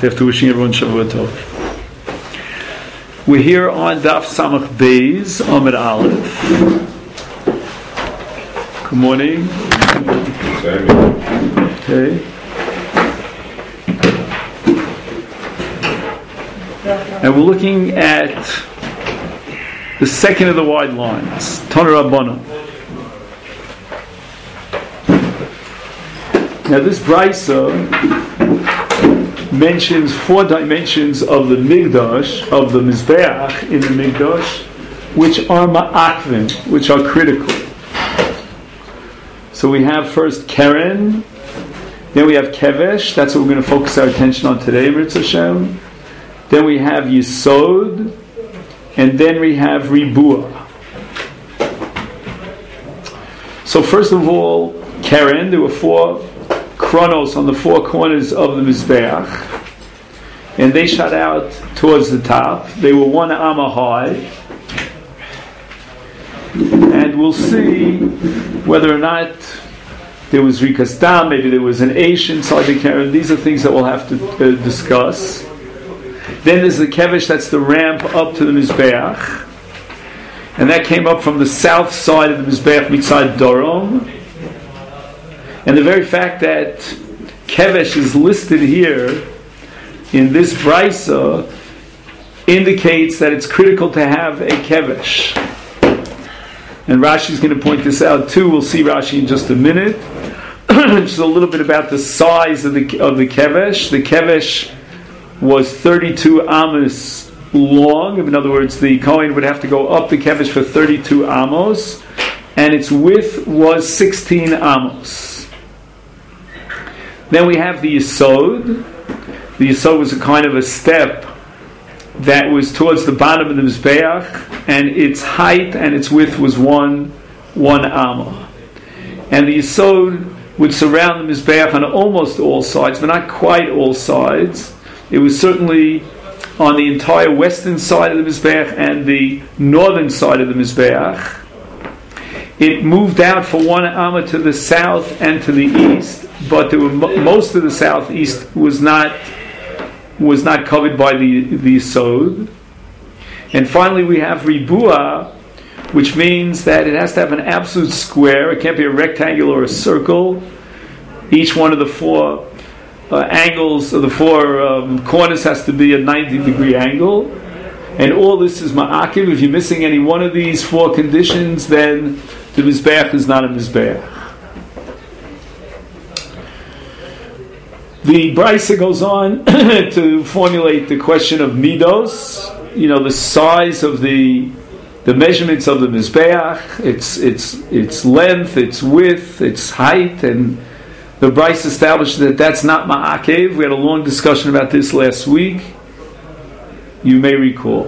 after wishing everyone Shavua Tov. We're here on Daf Samach Beis, Amud Aleph. Good morning. Okay. And we're looking at the second of the wide lines, Tana Rabbana. Now this Brisa mentions 4 dimensions of the Migdash, of the Mizbeach in the Migdash, which are ma'akvim, which are critical. So we have first Keren, then we have Kevesh, that's what we're going to focus our attention on today, Mirz Hashem. Then we have Yisod, and then we have Ribua. So first of all, Keren, there were 4 chronos on the 4 corners of the Mizbeach, and they shot out towards the top. They were 1 amma high, and we'll see whether or not there was Rikas Dam, maybe there was an Aish inside the Keren. These are things that we'll have to discuss. Then there's the Kevesh, that's the ramp up to the Mizbeach, and that came up from the south side of the Mizbeach, Mitzad Dorom. And the very fact that Kevesh is listed here in this Brisa indicates that it's critical to have a Kevesh. And Rashi's going to point this out too. We'll see Rashi in just a minute. Just a little bit about the size of the Kevesh. The Kevesh was 32 amos long. In other words, the Kohen would have to go up the Kevesh for 32 amos, and its width was 16 amos. Then we have the Yisod. The Yisod was a kind of a step that was towards the bottom of the Mizbeach, and its height and its width was one amma. And the Yisod would surround the Mizbeach on almost all sides, but not quite all sides. It was certainly on the entire western side of the Mizbeach and the northern side of the Mizbeach. It moved out for 1 amma to the south and to the east, but there were most of the southeast was not covered by the Yisod. And finally we have Ribua, which means that it has to have an absolute square. It can't be a rectangle or a circle. Each one of the 4 angles of the 4 corners has to be a 90-degree angle. And all this is ma'akiv. If you're missing any one of these 4 conditions, then the Mizbeach is not a Mizbeach. The Brisa goes on to formulate the question of midos, the size of the measurements of the Mizbeach, its length, its width, its height, and the Brisa established that that's not ma'akev. We had a long discussion about this last week, you may recall.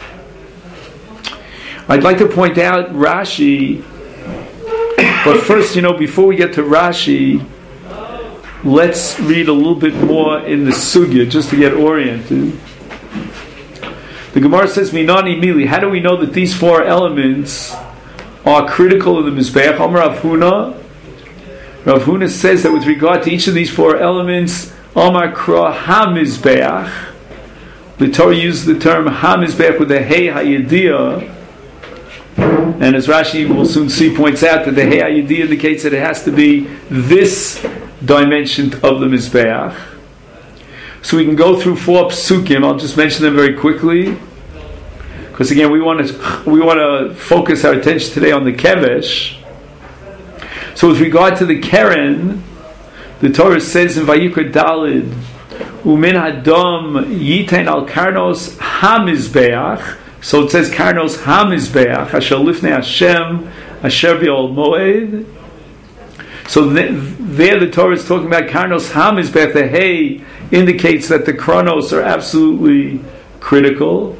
I'd like to point out Rashi, but first, before we get to Rashi, let's read a little bit more in the Sugya, just to get oriented. The Gemara says, Minani Mili, how do we know that these 4 elements are critical of the Mizbeach? Amar Rav Huna. Rav Huna says that with regard to each of these 4 elements, Amar Kra HaMizbeach, the Torah uses the term HaMizbeach with a Hey HaYediyah, and as Rashi will soon see points out that the Hey HaYediyah indicates that it has to be this dimension of the Mizbeach. So we can go through 4 psukim. I'll just mention them very quickly, because again we want to focus our attention today on the Kevesh. So with regard to the Keren, the Torah says in Vayikra Dalid, Umin Hadam Yiten al Karnos HaMizbeach. So it says Karnos HaMizbeach Asher Lifnei Hashem Asher B'Ol Moed. So there the Torah is talking about Karnos HaMizbeach. The Hay indicates that the chronos are absolutely critical.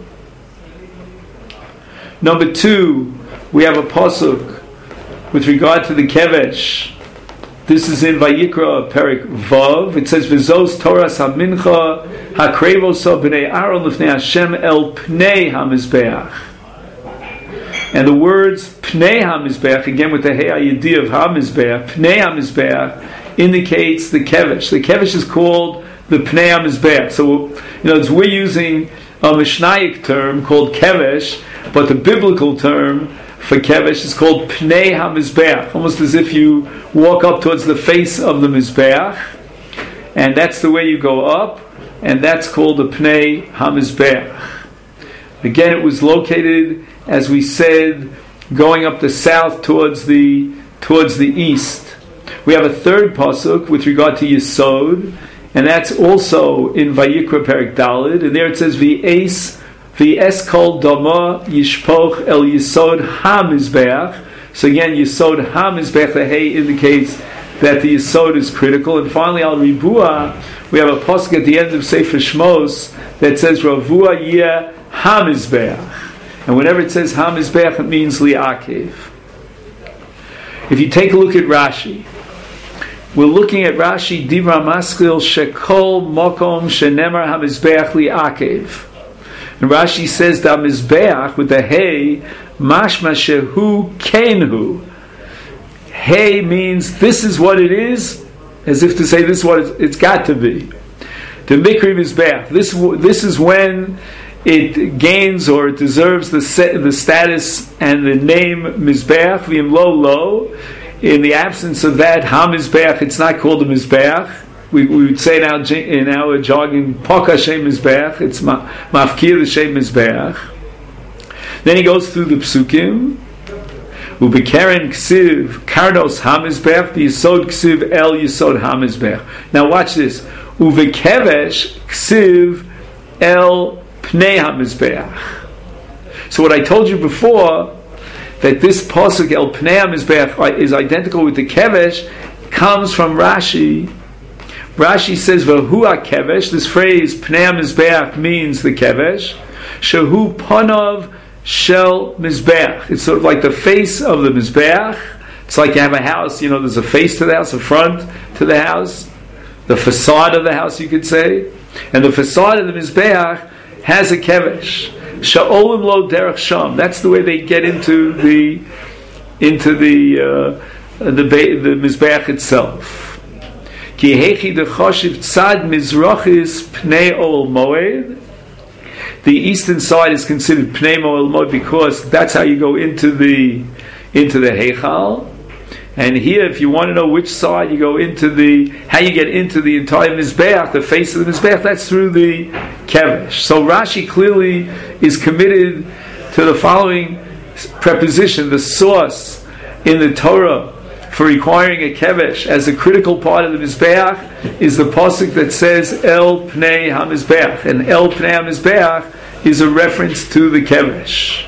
Number 2, we have a pasuk with regard to the Kevesh. This is in Vayikra Perik Vav. It says, "V'zos Toras HaMincha HaKrevosa b'nei Aaron lifnei Hashem el pnei HaMizbeach." And the words Pnei HaMizbeach, again with the Hey HaYediyah of HaMizbeach, Pnei HaMizbeach indicates the Kevesh. The Kevesh is called the Pnei HaMizbeach. So, we're using a Mishnaic term called Kevesh, but the biblical term for Kevesh is called Pnei HaMizbeach, almost as if you walk up towards the face of the Mizbeach, and that's the way you go up, and that's called the Pnei HaMizbeach. Again, it was located, as we said, going up the south towards the east. We have a third pasuk with regard to Yesod, and that's also in Vayikra Perek Daled, and there it says V'es kol dama yishpoch el Yesod HaMizbeach. So again, Yesod HaMizbeach, the Hay indicates that the Yesod is critical. And finally, Al Ribua, we have a pasuk at the end of Sefer Shmos that says Ravua Yeh HaMizbeach. And whenever it says HaMizbeach, it means Li'akev. If you take a look at Rashi, we're looking at Rashi, Dibra Maskil Shekol Mokom Shenemar HaMizbeach Li'akev. And Rashi says that Mizbeach with the Hey, Mashma Shehu Kenhu. Hey means this is what it is, as if to say this is what it's got to be. The Mikri Mizbeach. This is when it gains or it deserves the status and the name Mizbeach, V'im Lo. In the absence of that, HaMizbeach, it's not called a Mizbeach. We would say in our jargon, Poka Shem Mizbeach, it's Mafkir the Shem Mizbeach. Then he goes through the Psukim. Ubekeren Ksiv, Karnos HaMizbeach, the Yesod Ksiv El Yesod HaMizbeach. Now watch this. Uvekevesh Ksiv El Pnei HaMizbeach. So what I told you before, that this pasuk El Pnei HaMizbeach is identical with the Kevesh, comes from Rashi. Rashi says Vahu HaKevesh. This phrase Pnei HaMizbeach means the Kevesh. Shehu Panov Shel Mizbeach. It's sort of like the face of the Mizbeach. It's like you have a house, there's a face to the house, a front to the house, the facade of the house, you could say. And the facade of the Mizbeach has a Kevesh. Sha'olim lo derech sham. That's the way they get into the Mizbeach itself. Ki hechi dechoshiv tzad mizrachis pnei ol moed. The eastern side is considered pnei ol moed because that's how you go into the heichal. And here, if you want to know which side you go into how you get into the entire Mizbeach, the face of the Mizbeach, that's through the Kevesh. So Rashi clearly is committed to the following preposition, the source in the Torah for requiring a Kevesh as a critical part of the Mizbeach is the pasuk that says El Pnei HaMizbeach. And El Pnei HaMizbeach is a reference to the Kevesh.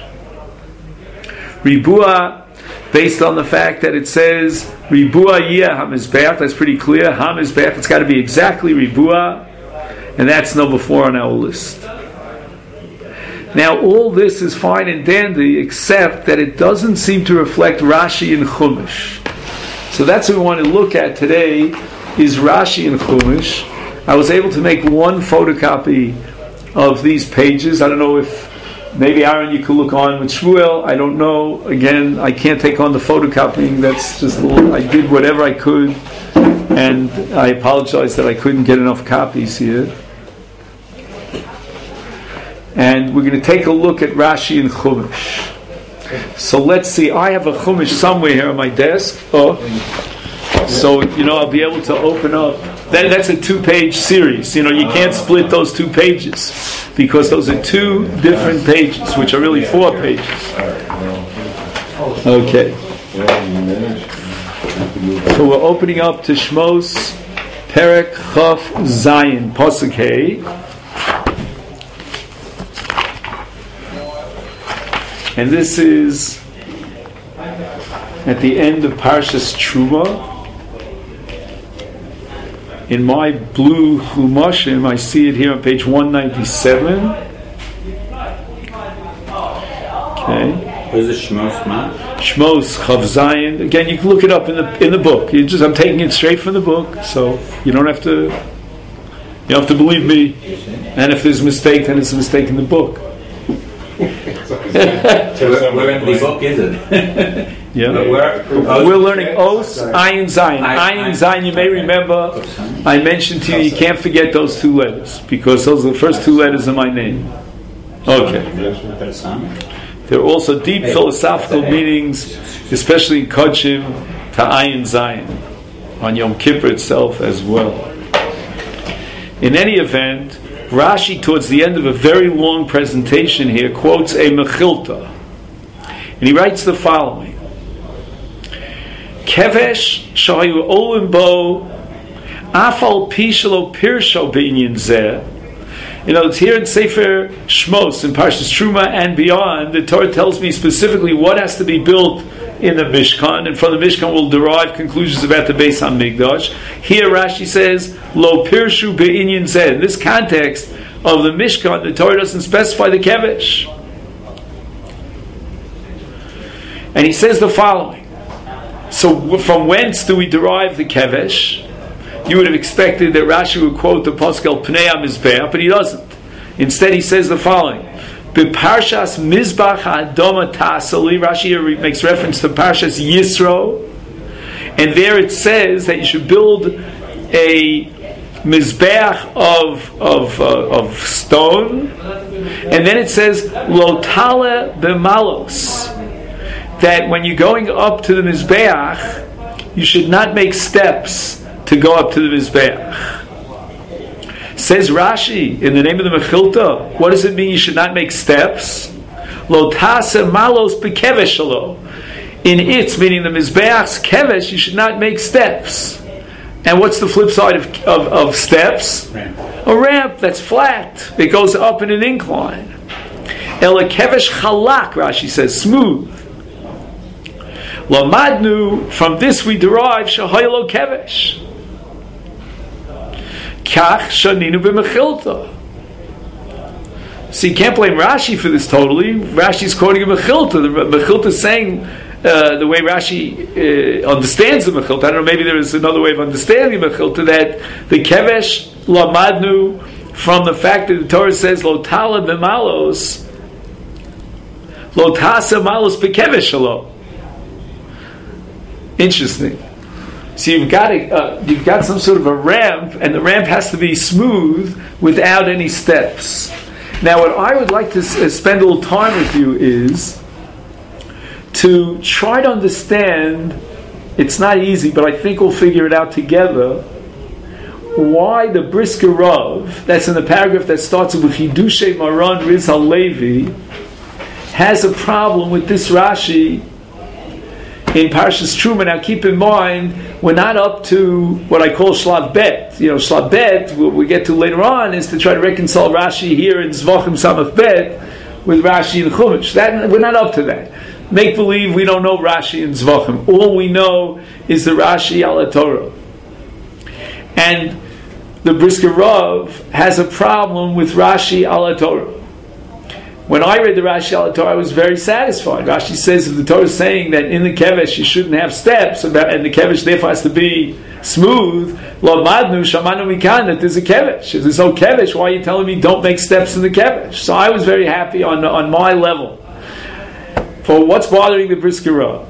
Ribua, based on the fact that it says Ribua Yeh HaMizbeach, that's pretty clear. HaMizbeach, it's got to be exactly Ribua, and that's number 4 on our list. Now, all this is fine and dandy, except that it doesn't seem to reflect Rashi and Chumash. So that's what we want to look at today, is Rashi and Chumash. I was able to make one photocopy of these pages. I don't know if maybe Aaron, you could look on with Shmuel. I don't know. Again, I can't take on the photocopying. That's just I did whatever I could, and I apologize that I couldn't get enough copies here. And we're going to take a look at Rashi and Chumash. So let's see. I have a Chumash somewhere here on my desk. So I'll be able to open up. That's a 2-page series. You can't split those 2 pages because those are 2 different pages, which are really 4 pages. Okay. So we're opening up to Shmos Perek Chaf Zayin Pasuk Hey. And this is at the end of Parshas Truma. In my blue Chumashim, I see it here on page 197. Okay. What is it, Shmos Ma? Shmos Chav Zayin. Again, you can look it up in the book. I'm taking it straight from the book, so you don't have to. You don't have to believe me. And if there's a mistake, then it's a mistake in the book. So where in the book is it? Yeah, we're learning Os, Ayin, Zayin. Ayin, Zayin. You may remember I mentioned to you can't forget those two letters because those are the first two letters of my name. Okay. There are also deep philosophical meanings, especially in Kodshim, to Ayin, Zayin, on Yom Kippur itself as well. In any event, Rashi, towards the end of a very long presentation here, quotes a Mechilta, and he writes the following. Kevesh shayu olim bo afal pishalo pirsho beinyan zeh. You know, it's here in Sefer Shmos, in Parshas Truma and beyond, the Torah tells me specifically what has to be built in the Mishkan, and from the Mishkan we'll derive conclusions about the Beis HaMikdash. Here Rashi says, Lo pirshu beinyan zeh. In this context of the Mishkan, the Torah doesn't specify the Kevesh. And he says the following. So from whence do we derive the Kevesh? You would have expected that Rashi would quote the Pascal Pnei HaMizbeach, but he doesn't. Instead he says the following. B'parshas Mizbach HaAdoma Ta'asali, Rashi here makes reference to Parshas Yisro, and there it says that you should build a Mizbeach of stone, and then it says Lotale B'malos, that when you're going up to the Mizbeach, you should not make steps to go up to the Mizbeach. Says Rashi, in the name of the Mechilta, what does it mean you should not make steps? Lo tase malos bekevesh shelo. In its, meaning the Mizbeach's kevesh, you should not make steps. And what's the flip side of steps? Ramp. A ramp that's flat. It goes up in an incline. Ela kevesh chalak, Rashi says, smooth. Lamadnu, from this we derive shahaylo kevesh. Kach shaninu b'mechilta. So you can't blame Rashi for this totally. Rashi's quoting a Mechilta. The Mechilta is saying the way Rashi understands the Mechilta. I don't know, maybe there is another way of understanding the Mechilta, that the Kevesh lamadnu from the fact that the Torah says Lo tala b'malos, Lo tasa malos b'kevesh shelo. Interesting. So you've got some sort of a ramp, and the ramp has to be smooth without any steps. Now, what I would like to spend a little time with you is to try to understand. It's not easy, but I think we'll figure it out together. Why the Brisker Rav, that's in the paragraph that starts with Chidushay Maran Riz HaLevi, has a problem with this Rashi in Parshas Truma. Now keep in mind, we're not up to what I call Shlav Bet. Shlav Bet, what we get to later on, is to try to reconcile Rashi here in Zvachim Samach Bet with Rashi in Chumash. We're not up to that. Make believe we don't know Rashi in Zvachim. All we know is the Rashi al Torah. And the Brisker Rav has a problem with Rashi al Torah. When I read the Rashi al Torah, I was very satisfied. Rashi says if the Torah is saying that in the kevesh you shouldn't have steps, and the kevesh therefore has to be smooth, Lamadnu shamanu mikan, that there's a kevesh. If there's no kevesh, why are you telling me don't make steps in the kevesh? So I was very happy on my level. For what's bothering the Brisker Rav?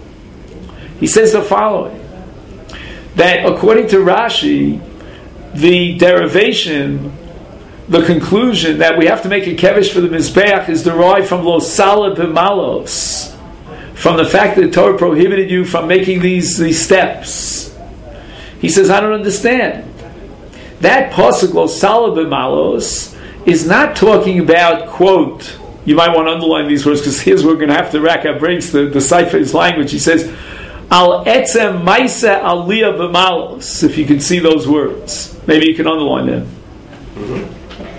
He says the following, that according to Rashi, the derivation, the conclusion that we have to make a kevesh for the Mizbeach is derived from Lo Sala B'malos, from the fact that the Torah prohibited you from making these steps. He says, I don't understand. That pasuk Lo Sala B'malos is not talking about, quote, you might want to underline these words because here's where we're going to have to rack our brains to decipher his language. He says, Al etzem maisa aliyah b'malos. If you can see those words, maybe you can underline them. Mm-hmm.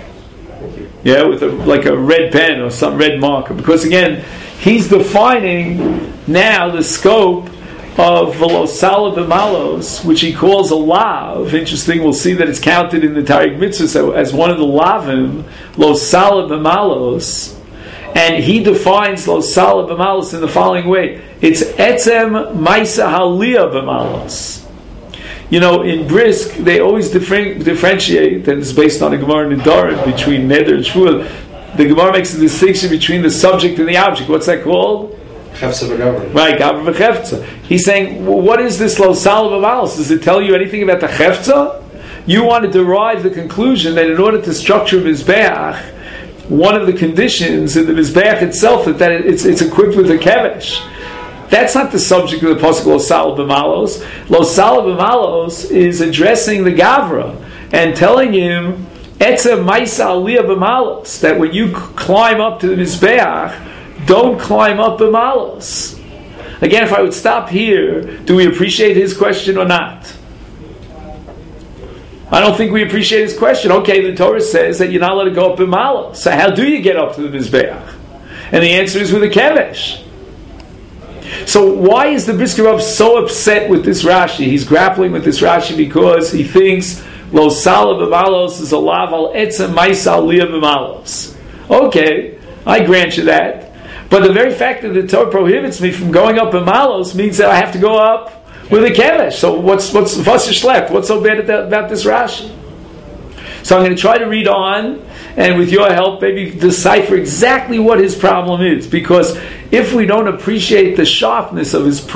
Yeah, with like a red pen or some red marker. Because again, he's defining now the scope of velosala b'malos, which he calls a lav. Interesting, we'll see that it's counted in the Tariq Mitzvah as one of the lavim, losala b'malos. And he defines losala b'malos in the following way. It's etzem maisa haliyah b'malos. In Brisk, they always differentiate, and it's based on a Gemara in Nedarim, between Neder and Shvuah. The Gemara makes a distinction between the subject and the object. What's that called? Chefza b'gavra. Right, gavra v'chefza. He's saying, well, what is this lo sala b'malos? Does it tell you anything about the chefza? You want to derive the conclusion that in order to structure Mizbeach, one of the conditions in the Mizbeach itself is that it's equipped with a kevesh. That's not the subject of the pasuk lo sala b'malos. Lo sala b'malos is addressing the gavra and telling him etza ma'isa aliyah b'malos, that when you climb up to the Mizbeach, don't climb up b'malos. Again, if I would stop here, do we appreciate his question or not? I don't think we appreciate his question. Okay, the Torah says that you're not allowed to go up b'malos. So how do you get up to the Mizbeach? And the answer is with a kevesh. So why is the Brisker Rav so upset with this Rashi? He's grappling with this Rashi because he thinks lo sala b'malos is a lav al etzem ma'isa aliyah b'malos. Okay, I grant you that. But the very fact that the Torah prohibits me from going up b'malos means that I have to go up with a kevesh. So what's What's so bad about this Rashi? So I'm going to try to read on, and with your help, maybe decipher exactly what his problem is. Because if we don't appreciate the sharpness of his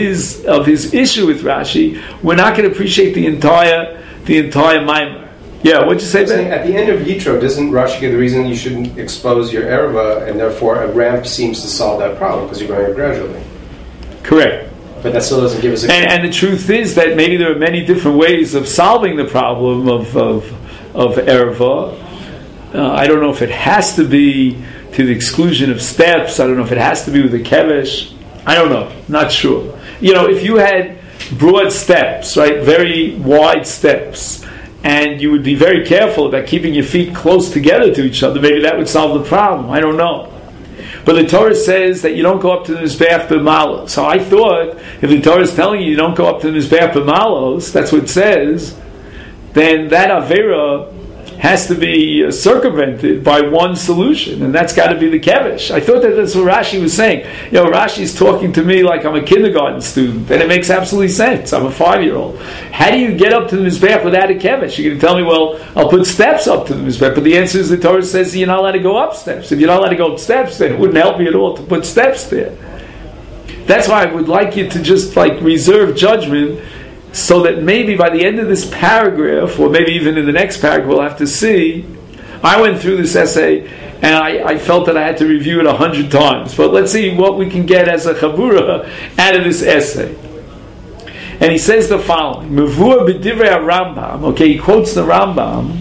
issue with Rashi, we're not going to appreciate the entire Maimer. Yeah, what'd you say, Ben? At the end of Yitro, doesn't Rashi give the reason you shouldn't expose your erva, and therefore a ramp seems to solve that problem because you're going up gradually? Correct. But that still doesn't give us a... And the truth is that maybe there are many different ways of solving the problem of erva. I don't know if it has to be to the exclusion of steps. I don't know if it has to be with a kevesh. I don't know. Not sure. If you had broad steps, right, very wide steps, and you would be very careful about keeping your feet close together to each other, maybe that would solve the problem. I don't know. But the Torah says that you don't go up to the Mizbeach b'malos. So I thought, if the Torah is telling you don't go up to the Mizbeach b'malos, that's what it says, then that Avera has to be circumvented by one solution, and that's got to be the kevesh. I thought that's what Rashi was saying. Rashi's talking to me like I'm a kindergarten student, and it makes absolutely sense. I'm a 5-year-old. How do you get up to the Mizbeach without a kevesh? You're going to tell me, well, I'll put steps up to the Mizbeach, but the answer is the Torah says you're not allowed to go up steps. If you're not allowed to go up steps, then it wouldn't help me at all to put steps there. That's why I would like you to just reserve judgment, so that maybe by the end of this paragraph, or maybe even in the next paragraph, we'll have to see. I went through this essay, and I felt that I had to review it 100 times. But let's see what we can get as a chavura out of this essay. And he says the following: Mevua b'divrei Rambam. Okay, he quotes the Rambam,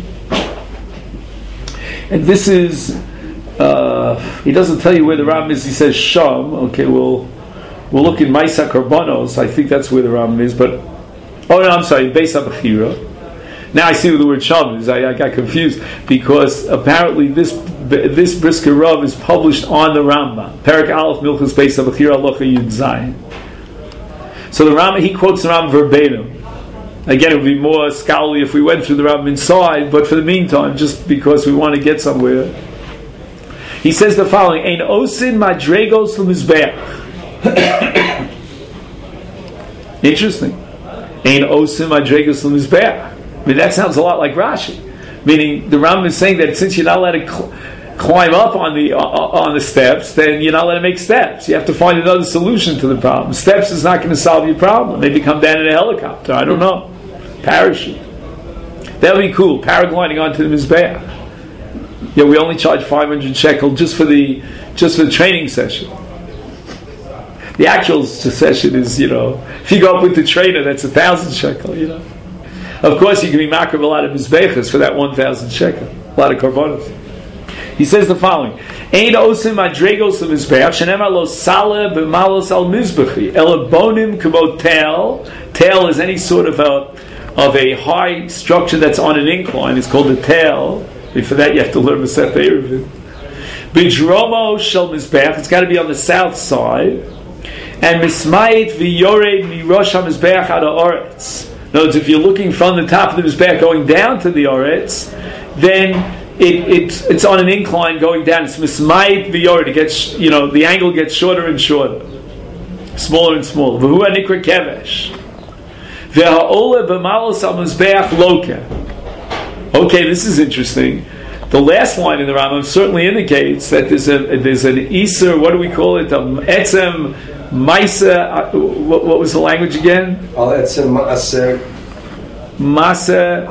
and this is he doesn't tell you where the Rambam is. He says Sham. Okay, we'll look in Maisa Karbanos. I think that's where the Rambam is, but. Oh no, I'm sorry, Beis HaBechira. Now I see what the word Sham is. I got confused because apparently this Brisker Rav is published on the Rambam. Perek Aleph Milchus Beis HaBechira Halacha Yud Zayin. So the Rambam, he quotes the Rambam verbatim. Again, it would be more scholarly if we went through the Rambam inside, but for the meantime, just because we want to get somewhere, he says the following: Ein osin madregos l'mizbeach. Interesting. Ein osim madregos l'mizbeach. I mean, that sounds a lot like Rashi. Meaning, the Rambam is saying that since you're not allowed to climb up on the steps, then you're not allowed to make steps. You have to find another solution to the problem. Steps is not going to solve your problem. Maybe come down in a helicopter. I don't know. Parachute. That would be cool. Paragliding onto the Mizbeach. Yeah, we only charge 500 shekel just for the training session. The actual session is, if you go up with the trainer, that's 1,000 shekel, Of course, you can be makar a lot of mizbechas for that 1,000 shekel. A lot of korbanos. He says the following: Ein osim madregos l'mizbeach shenemar lo saleh b'malos al mizbechi ela bonim k'mo tel. Tel is any sort of a high structure that's on an incline. It's called a tel. And for that, you have to learn Masechet Eruvin. B'dromo shel mizbeach. It's got to be on the south side. And mismayit v'yored mirosh ha-mizbeach ad ha'oretz. In other words, if you're looking from the top of the mizbeach going down to the oretz, then it's on an incline going down. It's mismayit v'yored. It gets, the angle gets shorter and shorter, smaller and smaller. V'hu ha'nikra kevesh. V'ha'ole b'malos ha-mizbeach loka. Okay, this is interesting. The last line in the Rambam certainly indicates that there's an Iser, what do we call it? Etzem Maisa, what was the language again? Etzem Masa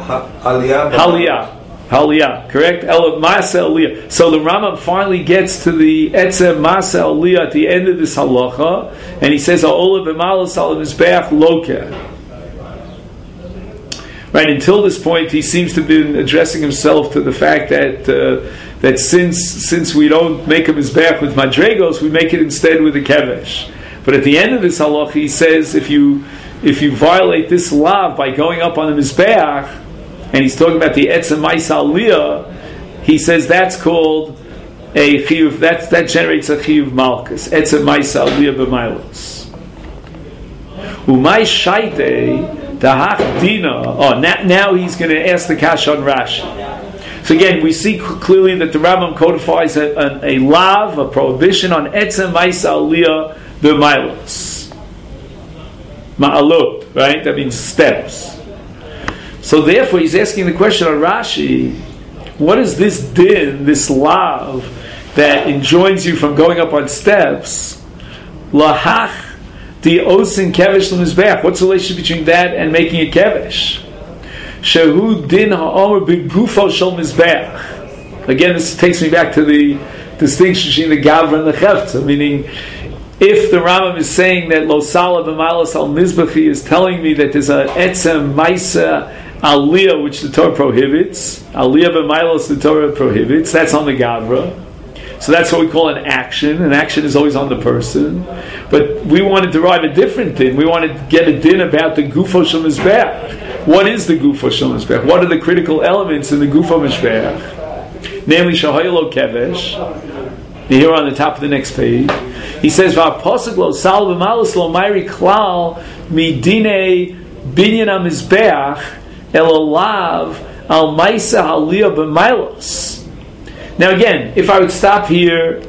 Haliyah, correct? Masa Aliyah. So the Rambam finally gets to the Etzem Masa Aliyah at the end of this halacha, and he says, Ha'olah b'malos al mizbeach lokeh. Right, until this point, he seems to have been addressing himself to the fact that that since we don't make a mizbeach with madregos, we make it instead with a kevesh. But at the end of this halach, he says if you violate this law by going up on the mizbeach, and he's talking about the etzem ma'isa aliyah, he says that's called a chiyuv. That generates a chiyuv malchus. Etzem ma'isa aliyah b'mailos. Umay shaitei. Now he's going to ask the kasha on Rashi. So again, we see clearly that the Rambam codifies a lav, a prohibition on etzem ma'isa aliyah b'mailos. Ma'alot, right? That means steps. So therefore, he's asking the question on Rashi: what is this din, this lav, that enjoins you from going up on steps? Lahach. The osin kevesh l'mizbeach. What's the relationship between that and making a kevesh? Shehu din ha'omer b'gufo shel mizbeach. Again, this takes me back to the distinction between the gavra and the chefta. Meaning, if the Rambam is saying that lo sala b'malos al mizbechi is telling me that there's a etzem ma'isa aliyah which the Torah prohibits, aliyah b'malos the Torah prohibits. That's on the gavra. So that's what we call an action. An action is always on the person. But we want to derive a different din. We want to get a din about the gufo shel mizbeach. What is the gufo shel mizbeach? What are the critical elements in the gufo mizbeach? Namely, shahaylo kevesh. Here on the top of the next page, he says, "Va'posek lo sal v'malos lo mayri klal midine binyan hamizbeach elolav al ma'isa haliyah b'mailos." Now again, if I would stop here,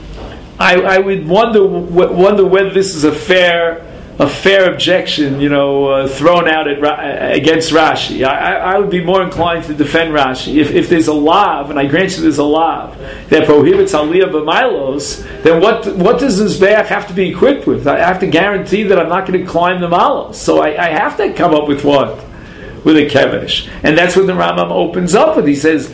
I would wonder whether this is a fair objection, thrown out against Rashi. I would be more inclined to defend Rashi. If there's a lav, and I grant you there's a lav that prohibits aliyah b'mailos, then what does this mizbeach have to be equipped with? I have to guarantee that I'm not going to climb the malos. So I have to come up with what? With a kevesh, and that's what the Rambam opens up with. He says.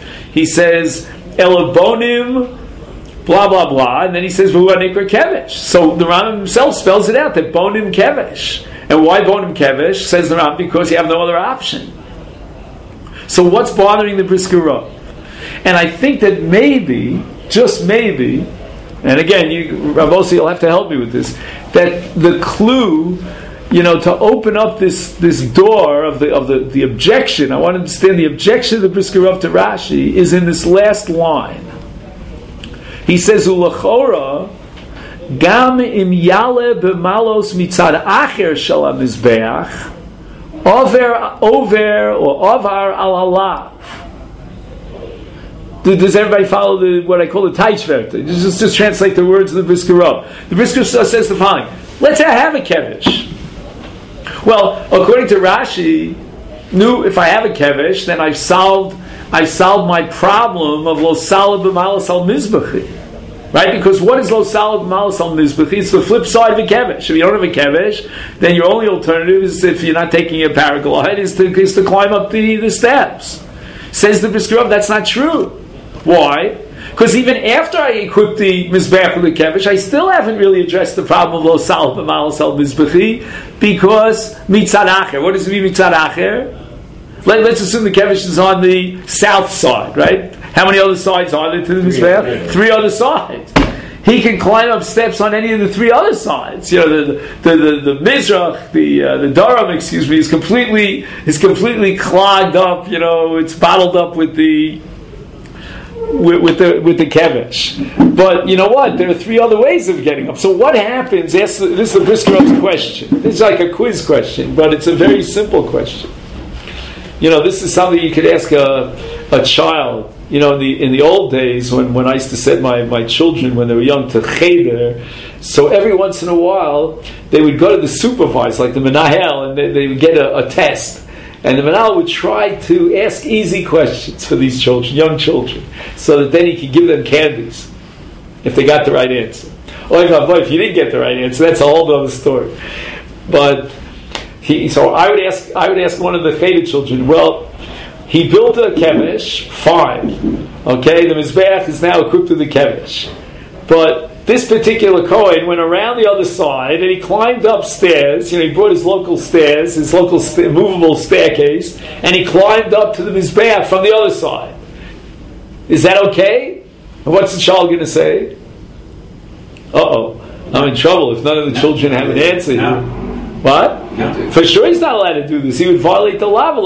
Elabonim, blah blah blah, and then he says V'hu Nikra Kevesh. So the Rambam himself spells it out that Bonim Kevesh. And why Bonim Kevesh? Says the Rambam, because you have no other option. So what's bothering the Brisker Rav? And I think that maybe, just maybe, and again, Rav Ossi, you'll have to help me with this, that the clue, to open up this door of the objection, I want to understand the objection of the Brisker Rav to Rashi is in this last line. He says, "Ulachora gam im yale b'malos mitzad acher shel hamizbeach over or avar al halav." Does everybody follow what I call the Taichvert? Just translate the words of the Brisker Rav. The Brisker Rav says the following: let's have a kevesh. Well, according to Rashi, if I have a kevesh, then I've solved my problem of lo salad b'malos al mizbechi, right? Because what is lo salad b'malos al mizbechi? It's the flip side of a kevesh. If you don't have a kevesh, then your only alternative is, if you're not taking a paraglide, is to climb up the steps. Says the Brisker Rav, that's not true. Why? Because even after I equip the mizbeach with the kevesh, I still haven't really addressed the problem of lo salad b'malos al mizbechi, because mitzad acher. What does it mean mitzad acher? Let's assume the kevesh is on the south side, right? How many other sides are there to the mizbeach? 3 other sides. He can climb up steps on any of the 3 other sides. The mizrach, the daram, is completely clogged up. It's bottled up with the kevesh. But you know what? There are 3 other ways of getting up. So what happens? This is the Brisker Rav's question. It's like a quiz question, but it's a very simple question. This is something you could ask a child. In the old days when I used to send my children when they were young to cheder, so every once in a while they would go to the supervisor, like the menahel, and they would get a test. And the Manal would try to ask easy questions for these children, young children, so that then he could give them candies if they got the right answer. Or if you didn't get the right answer, that's a whole other story. But so I would ask one of the Cheder children, well, he built a kevesh, fine. Okay, the Mizbeach is now equipped with the kevesh. But this particular Kohen went around the other side and he climbed upstairs. He brought his local stairs, his local movable staircase, and he climbed up to the Mizbeach from the other side. Is that okay? And what's the child going to say? I'm in trouble if none of the children have an answer here. What? No. For sure he's not allowed to do this. He would violate the law,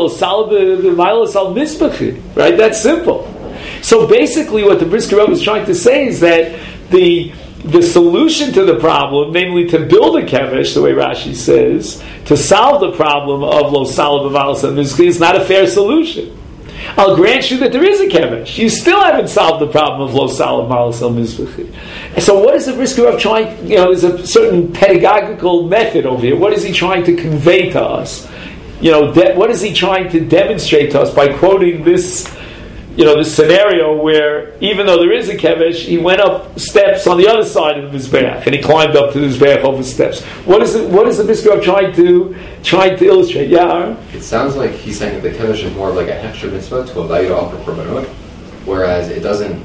right? That's simple. So basically what the Brisker Rebbe is trying to say is that the solution to the problem, namely to build a kevesh, the way Rashi says, to solve the problem of lo salav v'malas al-mizbeach is not a fair solution. I'll grant you that there is a kevesh. You still haven't solved the problem of lo salav v'malas al-mizbeach. So what is the Brisker Rebbe trying, there's a certain pedagogical method over here. What is he trying to convey to us? What is he trying to demonstrate to us by quoting this this scenario where even though there is a kevesh, he went up steps on the other side of the Mizbeach and he climbed up to the Mizbeach over steps. What is the Brisker Rebbe trying to illustrate? Yeah, Aaron? It sounds like he's saying that the kevesh is more of like a hechsher mitzvah to allow you to offer korbanot, whereas it doesn't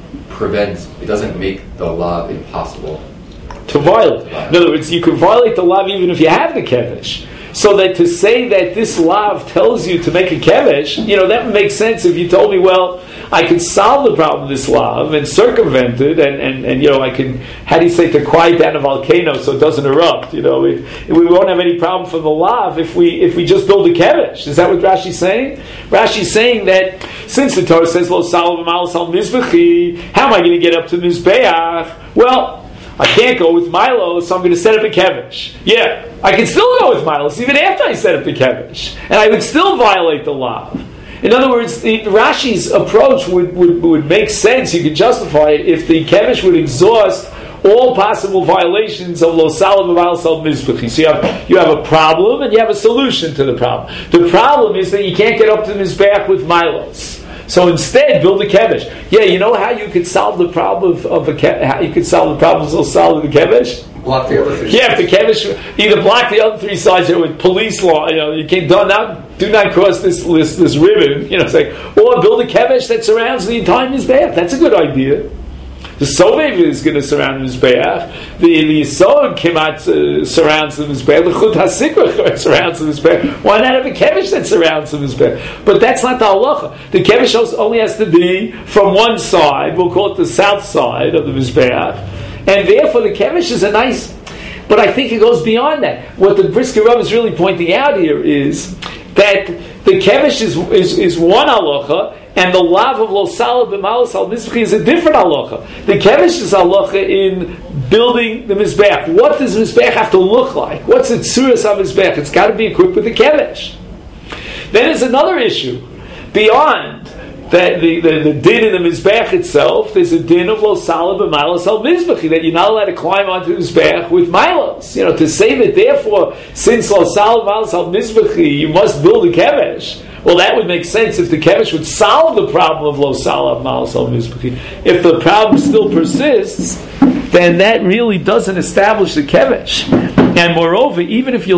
make the law impossible to violate. In other words, you can violate the law even if you have the kevesh. So that to say that this lav tells you to make a kevesh, that would make sense if you told me, well, I could solve the problem of this lav and circumvent it, and I can, how do you say, to quiet down a volcano so it doesn't erupt? We won't have any problem from the lav if we just build a kevesh. Is that what Rashi's saying? Rashi's saying that since the Torah says lo salav v'malas al-mizbeach, how am I going to get up to Mizbeach? Well, I can't go with Milo, so I'm going to set up a kevesh. Yeah, I can still go with Milo, even after I set up the kevesh. And I would still violate the law. In other words, Rashi's approach would make sense, you could justify it, if the kevesh would exhaust all possible violations of lo salav v'malas al-mizbeach. So you have a problem and you have a solution to the problem. The problem is that you can't get up to the Mizbeach with Milos. So instead, build a kevesh. Yeah, you know how you could solve the problem of a kevesh? How you could solve the problem of the kevesh? Block the other three. Yeah, if the kevesh either block the other three sides with police law. You can't do not cross this ribbon. Or build a kevesh that surrounds the entire mizbeach. That's a good idea. The Sovev is going to surround the Mizbeach. The Yisod Kemat surrounds the Mizbeach. The Chut HaSikra surrounds the Mizbeach. Why not have a Kevesh that surrounds the Mizbeach? But that's not the halacha. The Kevesh only has to be from one side. We'll call it the south side of the Mizbeach. And therefore the Kevesh is a nice... But I think it goes beyond that. What the Brisker Rebbe is really pointing out here is that the Kevesh is one halacha, and the lav of lo salav v'malas al-mizbeach is a different halacha. The kevesh is halacha in building the mizbeach. What does the mizbeach have to look like? What's the tzuras of mizbeach? It's got to be equipped with the kevesh. Then there's another issue beyond that the din in the mizbeach itself. There's a din of lo salav v'malas al-mizbeach that you're not allowed to climb onto the mizbeach with milos. To say that therefore, since lo salav v'malas al-mizbeach you must build a kevesh. Well, that would make sense if the kevesh would solve the problem of lo salav v'malas al-mizbeach. If the problem still persists, then that really doesn't establish the kevesh. And moreover, even if you'll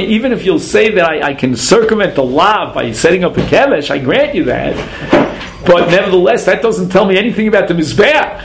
say that I can circumvent the law by setting up a kevesh, I grant you that. But nevertheless, that doesn't tell me anything about the mizbeach.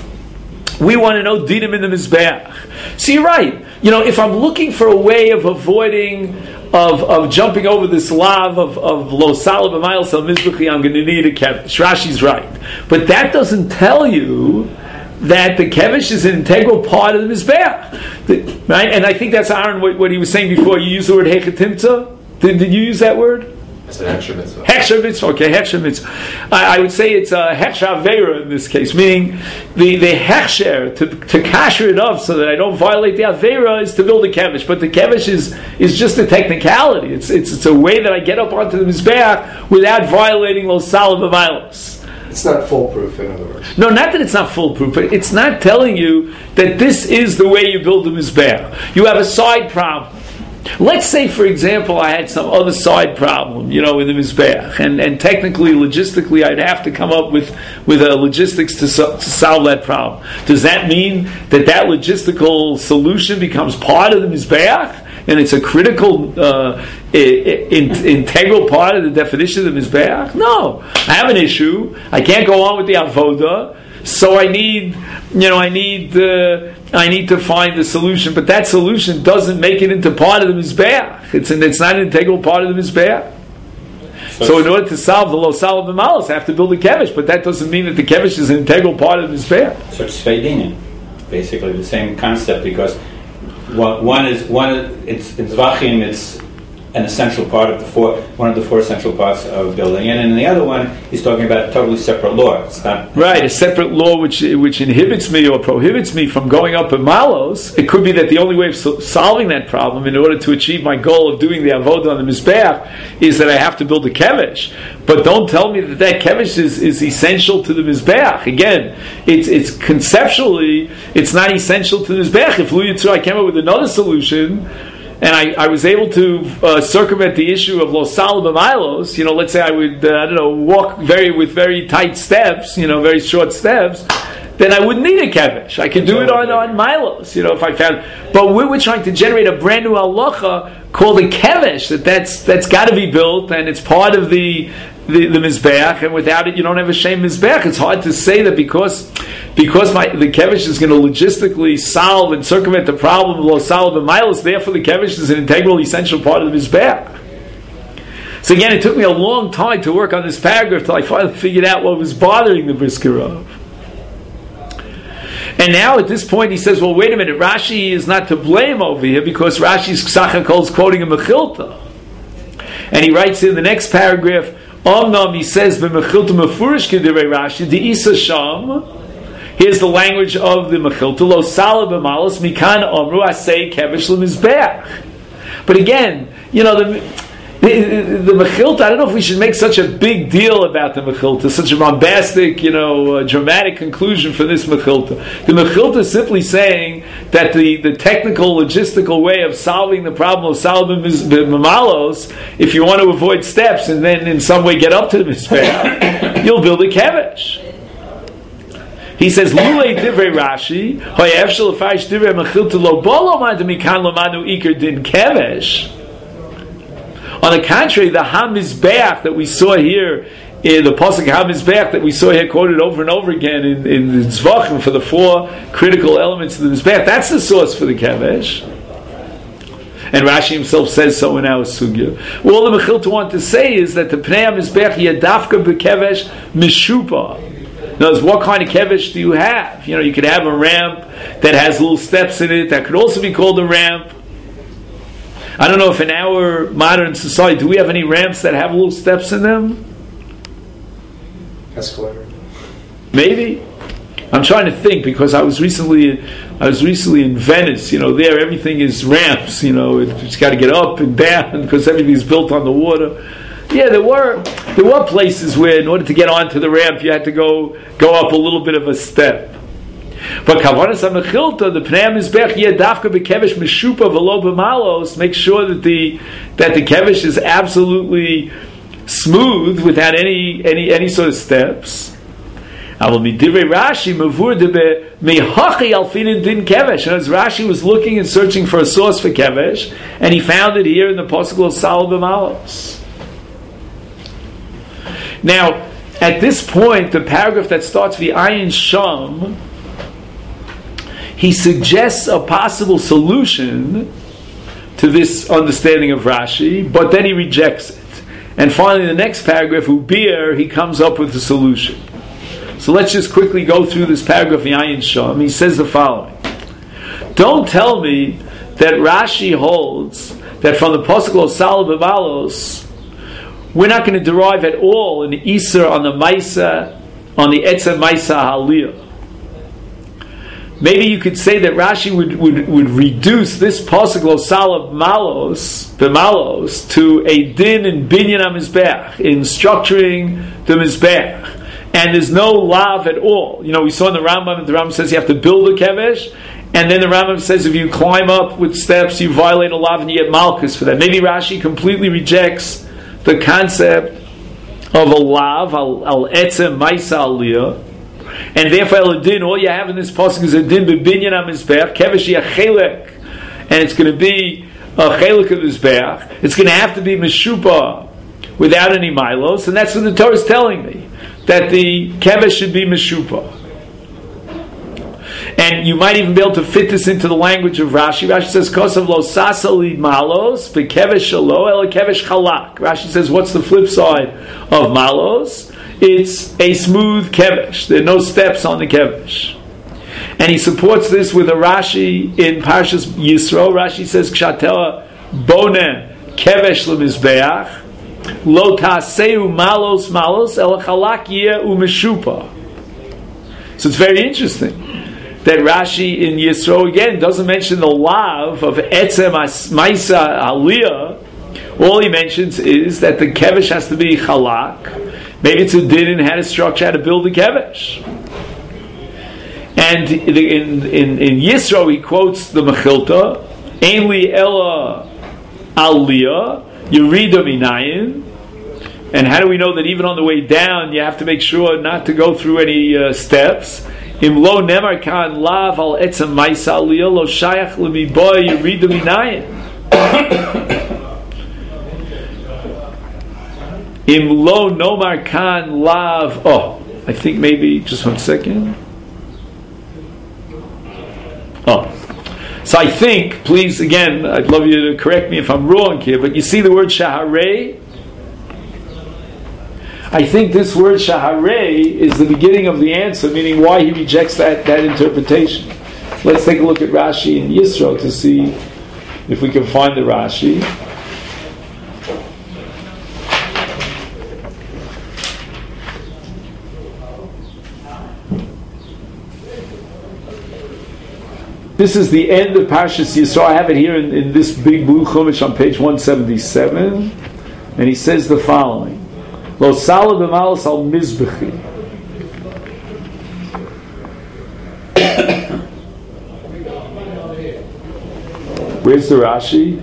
We want to know dinim in the mizbeach. So you're right. If I'm looking for a way of avoiding of jumping over this lav of lo salav v'malas al-mizbeach, I'm going to need a kevesh. Rashi's right, but that doesn't tell you that the kevesh is an integral part of the mizbeach, right? And I think that's Aaron what he was saying before. You used the word hechatimtza. Did you use that word? It's an hechsher mitzvah. Hechsher mitzvah, okay, hechsher mitzvah. I would say it's a hechsher avera in this case, meaning the hechsher, to kasher it up so that I don't violate the avera, is to build a kevesh. But the kevesh is just a technicality. It's a way that I get up onto the mizbeach without violating lo salav v'malos. It's not foolproof, in other words. No, not that it's not foolproof, but it's not telling you that this is the way you build the mizbeach. You have a side problem. let's say, for example, I had some other side problem, in the Mizbeach, and technically, logistically, I'd have to come up with a logistics to solve that problem. Does that mean that logistical solution becomes part of the Mizbeach? And it's a critical, integral part of the definition of the Mizbeach? No. I have an issue. I can't go on with the Avodah, so I need to find the solution. But that solution doesn't make it into part of the Mizbeach. It's not an integral part of the Mizbeach. So in order to solve the Lo Saleh B'Malos, I have to build a kevish, but that doesn't mean that the kevish is an integral part of the Mizbeach. So it's Sveidinian, basically the same concept, because it's Zvachim, it's an essential part of one of the four essential parts of building, and in the other one, he's talking about a totally separate law. It's not right, a separate law which inhibits me or prohibits me from going up in Malos. It could be that the only way of solving that problem, in order to achieve my goal of doing the avodah on the Mizbeach, is that I have to build a kevish. But don't tell me that kevish is essential to the Mizbeach. Again, it's conceptually, it's not essential to the Mizbeach. If Lu Yitzur, I came up with another solution, and I was able to circumvent the issue of Lo Saleh B'Malos. Let's say I would, walk with very tight steps, very short steps, then I wouldn't need a kevish. I could do it on Milos, if I found. But we're trying to generate a brand new halacha called a kevish, that's got to be built, and it's part of the Mizbeach, and without it you don't have a shame Mizbeach. It's hard to say that because the kevish is going to logistically solve and circumvent the problem of Lo Saleh B'Malos, therefore the kevish is an integral, essential part of the Mizbeach. So again, it took me a long time to work on this paragraph till I finally figured out what was bothering the Brisker Rav. And now at this point he says, well, wait a minute, Rashi is not to blame over here, because Rashi's Ksach HaKol is quoting a Mechilta. And he writes in the next paragraph, Omnam, he says, B'Mechilta Mefurish K'direi Rashi, D'isa Sham. Here's the language of the Mechilta, Lo Saleh B'Malos, Mikan Omru Asei Kevish L'Mizbeach. But again, the Mechilta, I don't know if we should make such a big deal about the Mechilta, such a bombastic, dramatic conclusion for this Mechilta. The Mechilta is simply saying that the technical, logistical way of solving the problem of Saleh B'Malos, if you want to avoid steps and then in some way get up to the Mizbeach, you'll build a kevish. He says, Lulei divrei Rashi, hoyev shel afarish divrei Mechilta lo bolo mad mikan lo manu iker din kevish. On the contrary, the HaMizbeach that we saw here, in the Pasuk HaMizbeach that we saw here quoted over and over again in the Zvachim for the four critical elements of the Mizbeach, that's the source for the Kevesh. And Rashi himself says so in our Sugya. Well, all the Mechilta want to say is that the Pnei HaMizbeach Yadafka B'Kevesh Mishupa. In other words, what kind of kevish do you have? You could have a ramp that has little steps in it, that could also be called a ramp. I don't know if in our modern society, do we have any ramps that have little steps in them? Escalator. Maybe. I'm trying to think, because I was recently in Venice. There everything is ramps. It's got to get up and down because everything is built on the water. Yeah, there were places where in order to get onto the ramp you had to go up a little bit of a step. But Kavanas HaMechilta, the Pnei HaMizbeach Yadafka B'Kevish Meshupa V'lo B'Malos, make sure that the kevish is absolutely smooth without any sort of steps. Avol midivrei Rashi mavur debe mehachi alfinin din kevish. And as Rashi was looking and searching for a source for kevish, and he found it here in the Pasuk of Saleh B'Malos. Now, at this point, the paragraph that starts with Ayin Sham, he suggests a possible solution to this understanding of Rashi, but then he rejects it. And finally, the next paragraph, Ubir, he comes up with a solution. So let's just quickly go through this paragraph in Ayin Sham. He says the following. Don't tell me that Rashi holds that from the Pasuk Lo Saleh B'Malos, we're not going to derive at all an Isser on the Maisa, on the Etzem Maisa Haliyah. Maybe you could say that Rashi would reduce this Pasuk Lo Saleh B'Malos to a din in Binyan HaMizbeach, in structuring the Mizbeach. And there's no lav at all. We saw in the Rambam says you have to build a kevesh, And then the Rambam says if you climb up with steps, you violate a lav and you get malchus for that. Maybe Rashi completely rejects the concept of a lav, al etzem maisa aliyah, and therefore el din, all you have in this pasuk is a din bebinyan ha-mizbeach, kevesh yachelek, and it's going to be a chelek of mizbeach. It's going to have to be meshupa without any milos, and that's what the Torah is telling me, that the kevesh should be meshupa. And you might even be able to fit this into the language of Rashi. Rashi says, "Kosav lo sasali malos bekevesh shalo el kevesh chalak." Rashi says, "What's the flip side of malos? It's a smooth kevesh. There are no steps on the kevesh." And he supports this with a Rashi in Parshas Yisro. Rashi says, "Kshatela bone kevesh lemizbeach lo taseu malos malos el chalak yeh umeshupa." So it's very interesting that Rashi in Yisro again doesn't mention the lav of etzem maisa aliyah. All he mentions is that the kevesh has to be chalak. Maybe it's a din in how to structure, how to build a kevesh. And in Yisro he quotes the Mechilta, Ein li ela aliyah yerida minayin. And how do we know that even on the way down you have to make sure not to go through any steps? Im lo nemar kan lav al etzem maisa aliyah lo shayach lemiboy yerida minayin. Im lo nomar kan lav. Oh, I think maybe just 1 second. Oh, so I think, please again, I'd love you to correct me if I'm wrong here, but you see the word shaharei. I think this word shaharei is the beginning of the answer, meaning why he rejects that interpretation. Let's take a look at Rashi in Yisro to see if we can find the Rashi. This is the end of Parshas Yisro. I have it here in this big blue chumash on page 177, and he says the following. Lo sala b'malos al mizbechi. Where's the Rashi?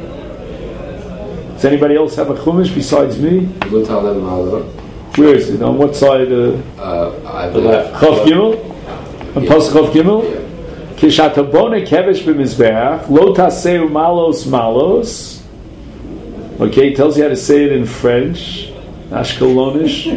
Does anybody else have a chumash besides me? Where is it? On what side? Chav Gimel? On Pasuk Chav Gimel? Kishatabone kevesh b'mizbeach lo taseu malos malos. Okay, he tells you how to say it in French. Ashkelonish.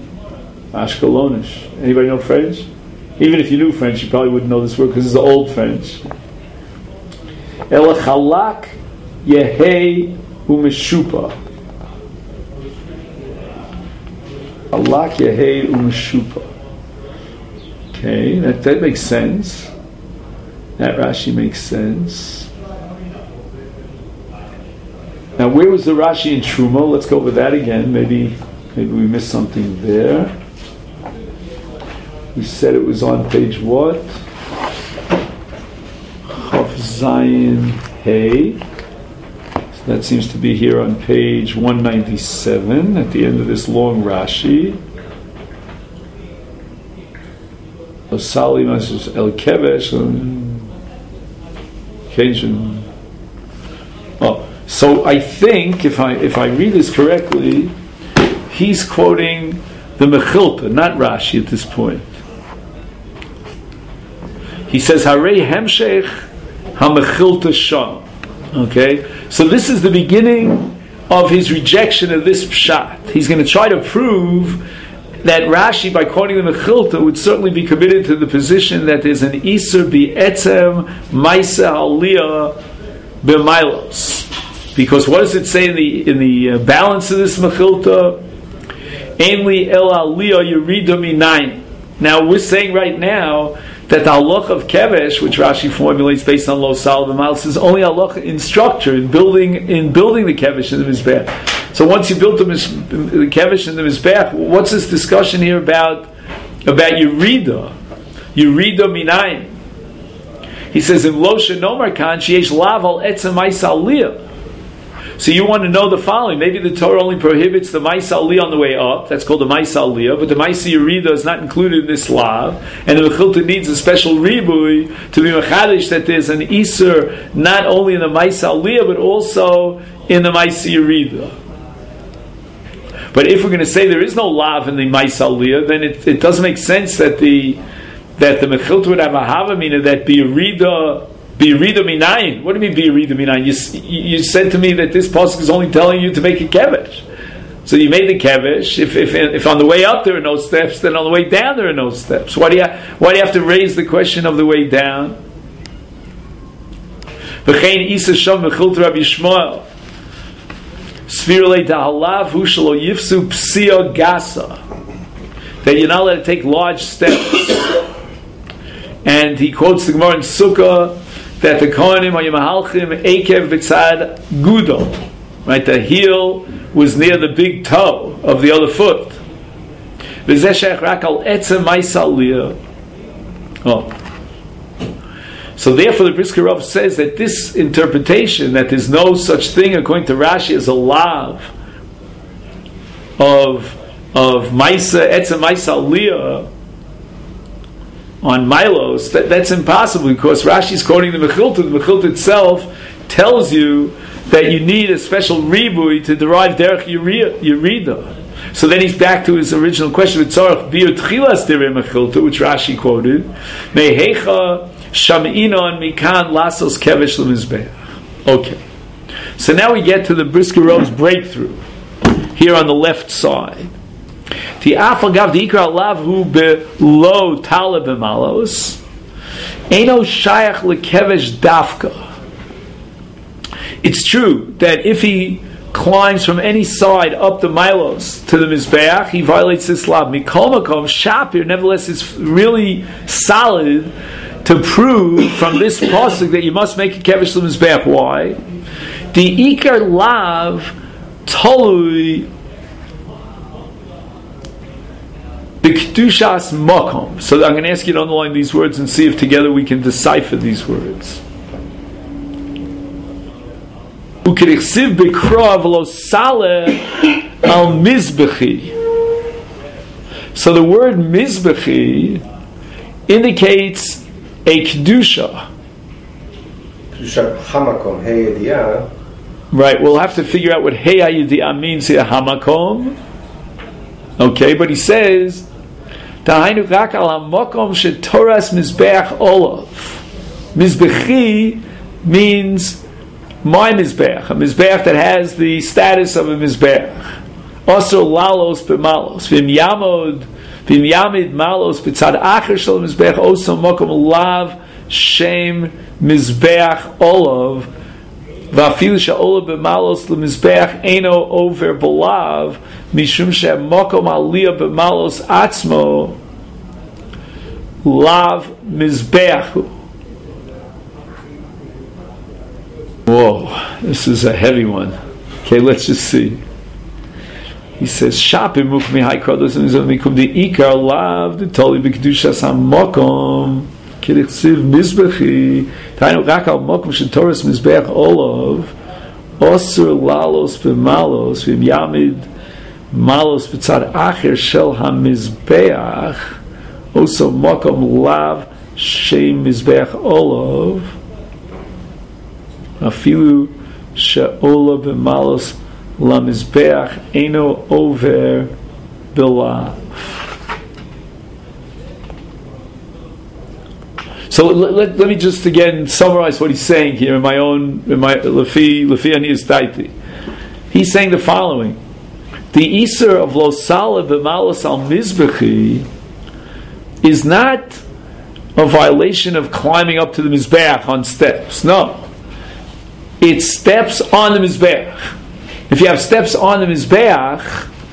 Anybody know French? Even if you knew French, you probably wouldn't know this word because it's old French. El chalak yehei umeshupa. Chalak yehei umeshupa. Okay, that makes sense. That Rashi makes sense. Now, where was the Rashi in Truma? Let's go over that again. Maybe we missed something there. We said it was on page what? Chaf Zayin Hey. So that seems to be here on page 197 at the end of this long Rashi. Osali Masus El Kevesh. Occasion. Oh. So I think, if I read this correctly, he's quoting the Mechilta, not Rashi at this point. He says, Harei Hemshech HaMechilta Sham. Okay? So this is the beginning of his rejection of this pshat. He's going to try to prove that Rashi, by quoting the Mechilta, would certainly be committed to the position that there's an Isur Bi'etzem Maisa Aliyah B'Mailos. Because what does it say in the balance of this Mechilta? Ainli El Aliyah Yerida Minayin. Now we're saying right now that the halacha of kevesh, which Rashi formulates based on lo sal v'malos, is only halacha in structure, in building the kevesh in the mizbeach. So once you built the kevesh in the mizbeach, what's this discussion here about Yerida Minayin? He says in lo shenomar kan sheyesh lav al etzem ma'isa aliyah. So you want to know the following. Maybe the Torah only prohibits the Maisa Aliyah on the way up. That's called the Maisa Aliyah. But the Maisa Yerida is not included in this law. And the Mechilta needs a special ribui to be mechadish that there's an Isur not only in the Maisa Aliyah but also in the Maisa Yerida. But if we're going to say there is no lav in the Maisa Aliyah, then it doesn't make sense that the Mechilta would have a havamina that B'Yerida minayin. What do you mean B'Yerida minayin? You said to me that this pasuk is only telling you to make a kevesh. So you made the kevesh. If on the way up there are no steps, then on the way down there are no steps. Why do you have to raise the question of the way down? V'chein isa sham Mechilta Rabbi Yishmael. Svirle dahalav hu shelo yifsu psia gasa. That you're not allowed to take large steps. And he quotes the Gemara in Sukkah that the Kohanim are Yemahalchim Ekev B'tzad Gudo. Right, the heel was near the big toe of the other foot. V'zeh she'ech rak al etzem Maisa Aliyah. Oh. So therefore the Brisker Rav says that this interpretation, that there's no such thing according to Rashi as a lav of Maisa, Etzem Maisa Aliyah on Milos, that's impossible because Rashi's quoting the Mechilta. The Mechilta itself tells you that you need a special ribui to derive derech Yerida. So then he's back to his original question, which Rashi quoted, Mehecha Sham'inon Mikan Lasos Kevesh L'Mizbeach. Okay. So now we get to the Brisker Rav's breakthrough here on the left side. The Afagav the Ikra Lavhu below Taleb Malos Eino Shayach Lekevesh Dafka. It's true that if he climbs from any side up the Milos to the Mizbeach, he violates this law. Mikol Makom Shapir, nevertheless, it's really solid to prove from this pasuk that you must make a kevesh l'mizbeach. Why? The ikar lav tolui b'kedushas makom. So I'm going to ask you to underline these words and see if together we can decipher these words. Ukerichsiv b'krav lo saleh al mizbechi. So the word mizbechi indicates a kedusha. Kedusha hamakom hey yediyah. Right. We'll have to figure out what hey yediyah means here. Hamakom. Okay, but he says Tahainu rak al hamakom shetoras mizbeach olav. Mizbechi means my mizbeach, a mizbeach that has the status of a mizbeach. Also lalos b'malos v'im yamod. V'im yamid malos b'tzad acher shel mizbeach oso mokom lav shem mizbeach olav v'afil she'olav b'malos l'mizbeach eino over b'lav mishum she'mokom aliyah b'malos atzmo lav mizbeachu. Whoa, this is a heavy one. Okay, let's just see. He says, "Shapim mukmi high krados and mikum the ikar lav the toli b'kedushas hamakom kirichsiv mizbechi tainu rak al makom shetoras mizbeach olav osur lalos b'malos v'im yamid malos b'tzad acher shel hamizbeach oso makom lav shem mizbeach olav afilu she'ola b'malos Lamizbeach Eino over Bilav. So let me just again summarize what he's saying here in my Lefi Aniyas Daiti. He's saying the following: the Isur of Losala b'malos al Mizbechi is not a violation of climbing up to the Mizbeach on steps. No, it's steps on the Mizbeach. If you have steps on the Mizbeach,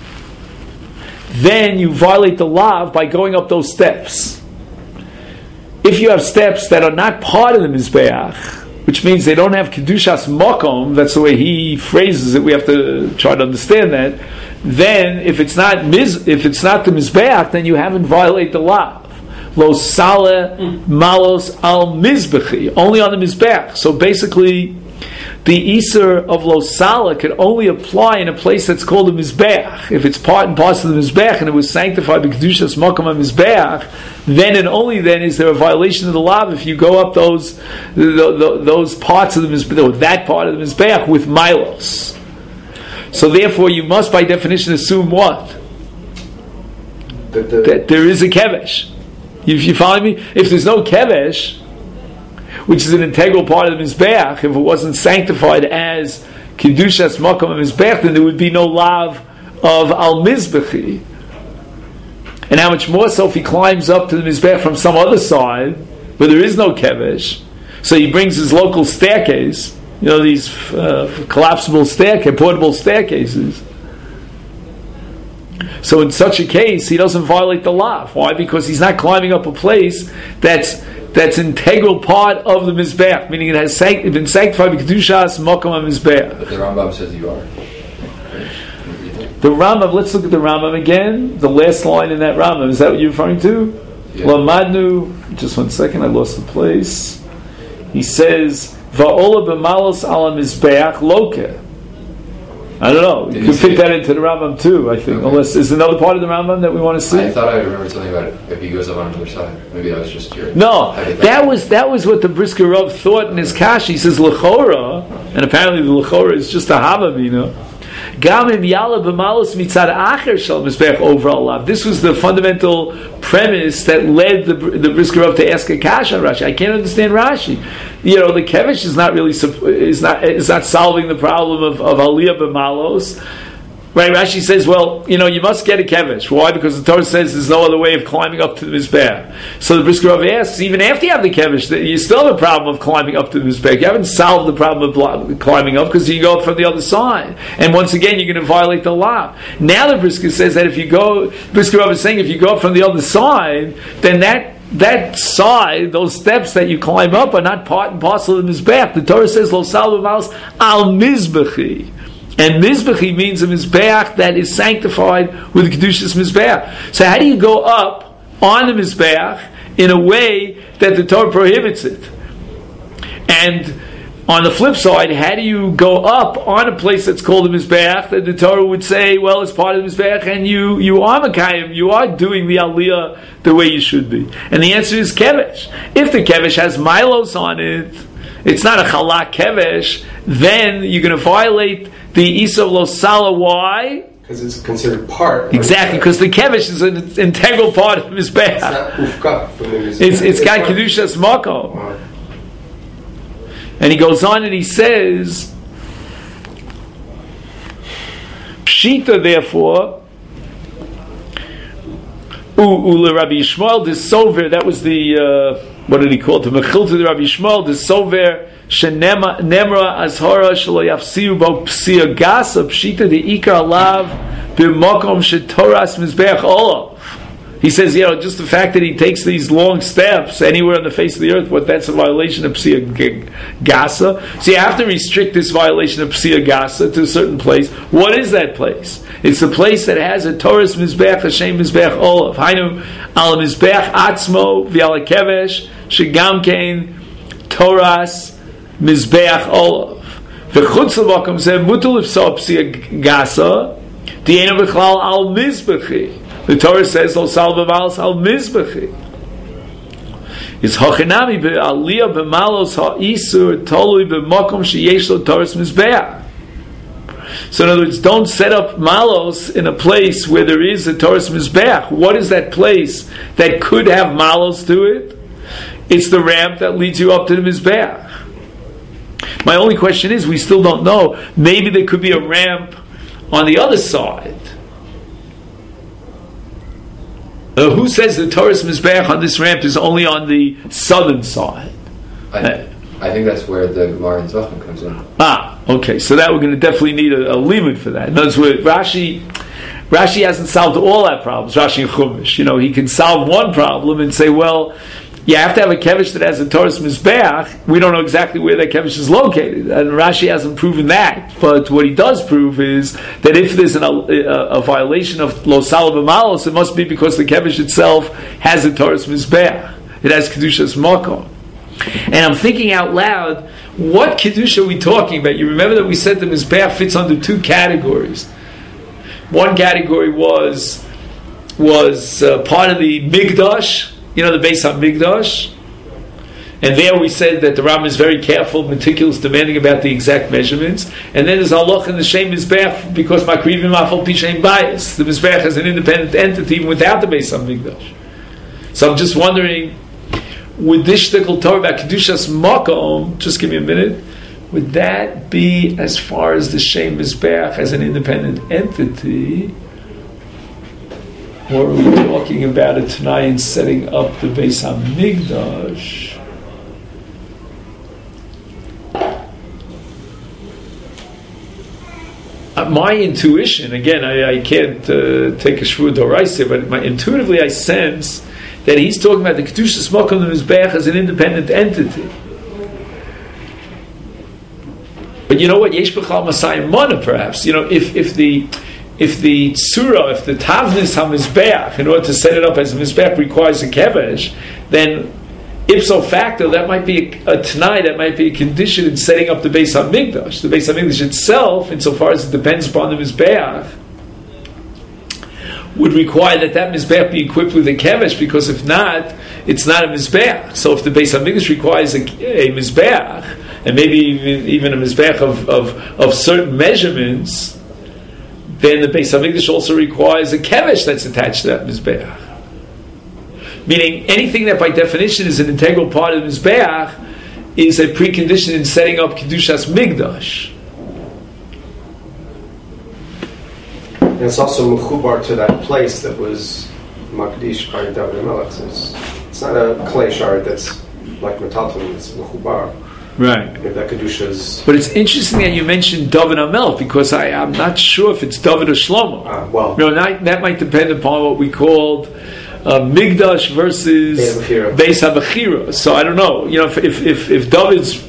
then you violate the lav by going up those steps. If you have steps that are not part of the Mizbeach, which means they don't have Kedushas Mokom, that's the way he phrases it, we have to try to understand that, then if it's not the Mizbeach, then you haven't violated the lav. Lo Saleh Malos Al Mizbechi, only on the Mizbeach. So basically, the Isur of Losala could only apply in a place that's called a Mizbeach. If it's part and parcel of the Mizbeach and it was sanctified by Kedushas Makom HaMizbeach, then and only then is there a violation of the law if you go up those parts of the Mizbeach, or that part of the Mizbeach with Milos. So therefore you must by definition assume what? That there is a Kevesh. You follow me? If there's no Kevesh, which is an integral part of the Mizbeach, if it wasn't sanctified as Kedushas Makom HaMizbeach, then there would be no lav of Al Mizbechi. And how much more so if he climbs up to the Mizbeach from some other side, where there is no Kevesh, so he brings his local staircase, these collapsible staircase, portable staircases. So in such a case, he doesn't violate the law. Why? Because he's not climbing up a place that's integral part of the Mizbeach, meaning it has been sanctified by Kedushas Makom HaMizbeach. But the Rambam says you are. The Rambam, let's look at the Rambam again. The last line in that Rambam, is that what you're referring to? Yeah. Lamadnu, just 1 second, I lost the place. He says, Va'ola b'malos ala Mizbeach loke. I don't know. You could fit that into the Rambam too, I think. Okay. Unless is another part of the Rambam that we want to see. I thought I remembered something about it. If he goes up on the other side, maybe that was just your. No, that was what the Brisker Rav thought in his Kashi. He says L'chora, and apparently the L'chora is just a Havamina. Gamim Yala b'malos mitzad acher shel Mizbeach over alav. This was the fundamental premise that led the Brisker Rav to ask a Kash on Rashi. I can't understand Rashi. The Kevesh is not really is not solving the problem of Aliyah b'malos. Right? Rashi says, well, you must get a Kevesh. Why? Because the Torah says there's no other way of climbing up to the Mizbeach. So the Brisker Rav asks, even after you have the Kevesh, you still have a problem of climbing up to the Mizbeach. You haven't solved the problem of climbing up because you go up from the other side. And once again, you're going to violate the law. Now the Brisker says that Brisker Rav is saying if you go up from the other side, then that side, those steps that you climb up are not part and parcel of the Mizbeach. The Torah says, Lo salva malos al Mizbechi. And Mizbechi means a Mizbeach that is sanctified with Kedushas Mizbeach. So how do you go up on the Mizbeach in a way that the Torah prohibits it? And on the flip side, how do you go up on a place that's called a Mizbeach that the Torah would say, well, it's part of the Mizbeach and you are Mekayim, you are doing the Aliyah the way you should be? And the answer is Kevesh. If the Kevesh has Milos on it, it's not a Chalak Kevesh, then you're going to violate the Isa of Losala. Why? Because it's considered part. Exactly, because the Kevesh is an integral part of Mizbeach. It's not Ufka from the Mizbeach. It's got Kedushas Makom. Wow. And he goes on and he says, Pshita, therefore, Ule Rabbi Yishmael, the Sover, that was the, what did he call it? The Mechil to the Rabbi Yishmael, the Sover, Nemra Azhara Shelo Yafsiu Bo Psia Gasa, Pshita, the Ikar Alav, B'Mokom Shetoras Mizbeach Olav. He says, just the fact that he takes these long steps anywhere on the face of the earth, that's a violation of Psia Gasa. So you have to restrict this violation of Psia Gasa to a certain place. What is that place? It's the place that has a Torah's Mizbeach, Hashem Mizbeach Olav. Hainu al Mizbeach Atzmo v'al Kevesh Shegamkein Torah's Mizbeach Olav. V'chutz l'makom zeh mutul ifso Psia Gasa di'enu b'chlal al Mizbechi. The Torah says, "Lo salva malos al mizbechi." It's hachinami be'aliyah b'malos ha'isur tolui b'makom sheyesh lo Torah's mizbeach. So in other words, don't set up malos in a place where there is a Torah's mizbeach. What is that place that could have malos to it? It's the ramp that leads you up to the mizbeach. My only question is, we still don't know. Maybe there could be a ramp on the other side. Who says the Torah's Mizbeach on this ramp is only on the southern side? I think that's where the Gemara in Zvachim comes in. Okay. So that we're going to definitely need a limit for that. In other words, Rashi hasn't solved all our problems. Rashi and Chumash, he can solve one problem and say, well, you have to have a kevesh that has a Torah's Mizbeach. We don't know exactly where that kevesh is located, and Rashi hasn't proven that. But what he does prove is that if there's a violation of Lo Salva Malos, it must be because the kevesh itself has a Torah's Mizbeach. It has Kedushas Makom. And I'm thinking out loud, what Kedusha are we talking about? You remember that we said the Mizbeach fits under two categories. One category was part of the Migdash, the Beis HaMikdash. And there we said that the Rambam is very careful, meticulous, demanding about the exact measurements. And then there's Allah in the Shem Mizbeach, because Makrivim Afal Pishem bias. The Mizbeach is an independent entity even without the Beis HaMikdash. So I'm just wondering, would this shtickle Torah about Kedushas Makom, just give me a minute, would that be as far as the Shem Mizbeach as an independent entity? Or are we talking about it tonight in setting up the Beis HaMikdash? My intuition, again, I can't take a shvu d'oraisa, but intuitively I sense that he's talking about the Kedushas Makom the Mizbeach as an independent entity. But you know what? Yesh b'chal Masayim Mana, perhaps. If the tzura, if the tavnis ha-mizbeach, in order to set it up as a mizbeach, requires a kevesh, then ipso facto, that might be a t'nai, that might be a condition in setting up the Beis HaMikdash. The Beis HaMikdash itself, insofar as it depends upon the mizbeach, would require that mizbeach be equipped with a kevesh, because if not, it's not a mizbeach. So if the Beis HaMikdash requires a mizbeach, and maybe even a mizbeach of certain measurements, then the Beis HaMikdash also requires a kevesh that's attached to that mizbeach. Meaning, anything that by definition is an integral part of the mizbeach is a precondition in setting up Kedushas Migdash. And it's also mechubar to that place that was Makdish by David HaMelech. So it's not a clay shard that's like metalton, it's mechubar. Right. If that Kedusha's... But it's interesting that you mentioned David HaMelech, because I'm not sure if it's David or Shlomo. That might depend upon what we called Migdash versus Beis HaBechira. So I don't know. If David's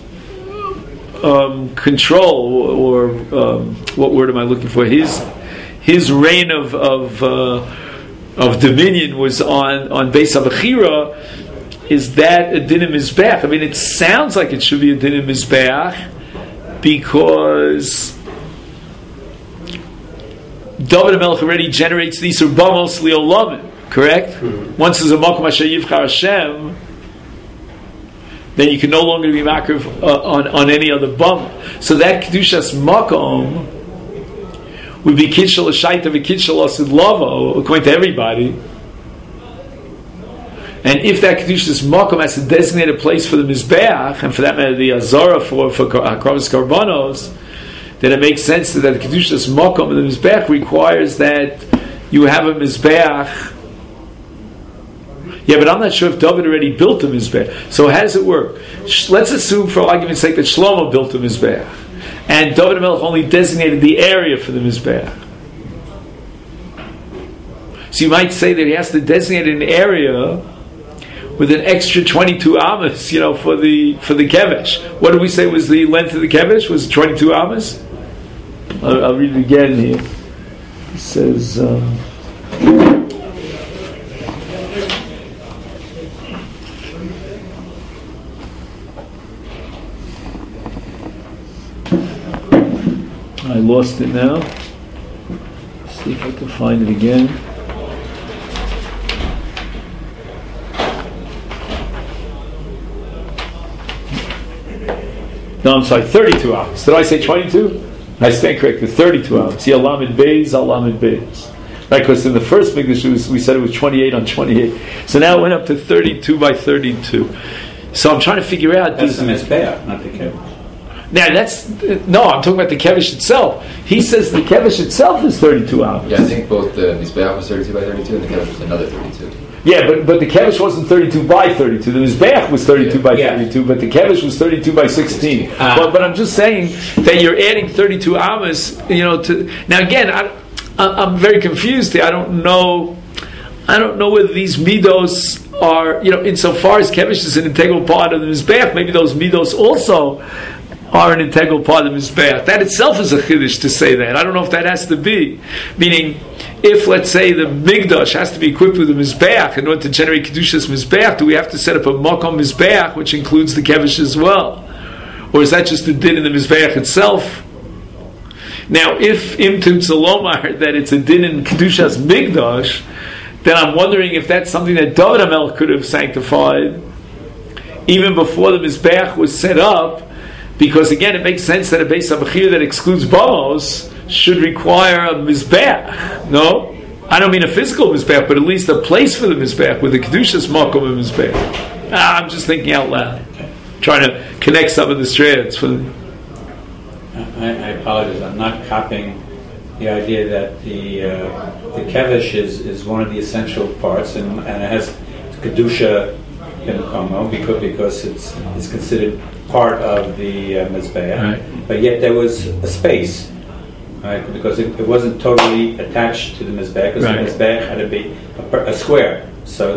control, or what word am I looking for? His reign of dominion was on Beis HaBechira. Is that a din mizbeach? I mean, it sounds like it should be a din mizbeach, because David HaMelech already generates these urbamos li'olamim, correct? Mm-hmm. Once there's a makom asher yivchar Hashem, then you can no longer be makriv on any other bama. So that kedushas makom would be kitshel l'shaita v'kitshel asid lavo, according to everybody. And if that Kedushas Makom has a designated place for the Mizbeach, and for that matter the Azara for Kravas Karbanos, then it makes sense that the Kedushas Makom of the Mizbeach requires that you have a Mizbeach. Yeah, but I'm not sure if David already built a Mizbeach. So how does it work? Let's assume, for argument's sake, that Shlomo built a Mizbeach, and David HaMelech only designated the area for the Mizbeach. So you might say that he has to designate an area with an extra 22 amas, for the kevesh. What did we say was the length of the kevesh? Was it 22 amas? I'll read it again here. It says, I lost it now. Let's see if I can find it again. No, I'm sorry, 32 hours. Did I say 22? I stand corrected, 32 hours. See, Alamid Beis. Right, because in the first Mikdash we said it was 28 on 28. So now it went up to 32 by 32. So I'm trying to figure out... That's the Mizbeach, not the Kevesh. Now I'm talking about the Kevesh itself. He says the Kevesh itself is 32 hours. Yeah, I think both the Mizbeach was 32 by 32 and the Kevesh was another 32. Yeah, but the Kevesh wasn't 32 by 32. The Mizbeach was 32 by 32, but the Kevesh was 32 by 16. But I'm just saying that you're adding 32 amas, to... Now again, I'm very confused here. I don't know whether these midos are, insofar as Kevesh is an integral part of the Mizbeach, maybe those midos also are an integral part of the Mizbeach. That itself is a chiddush to say that. I don't know if that has to be. Meaning, if, let's say, the Migdash has to be equipped with a Mizbeach in order to generate Kedushas Mizbeach, do we have to set up a Makom Mizbeach, which includes the Kevesh as well? Or is that just the din in the Mizbeach itself? Now, if Imtim Tzalomar, that it's a din in Kedushas Migdash, then I'm wondering if that's something that David HaMelech could have sanctified even before the Mizbeach was set up, because again, it makes sense that a Beis HaBechira that excludes Bamos should require a Mizbeach. No? I don't mean a physical Mizbeach, but at least a place for the Mizbeach, with the Kedushas Makom and Mizbeach. I'm just thinking out loud, trying to connect some of the strands. I apologize, I'm not copying the idea that the kevesh is one of the essential parts, and it has kedusha in Komo because it's considered part of the mizbeach. Right. But yet there was a space, right? Because it wasn't totally attached to the mizbeach, because Right. the mizbeach had to be a square. So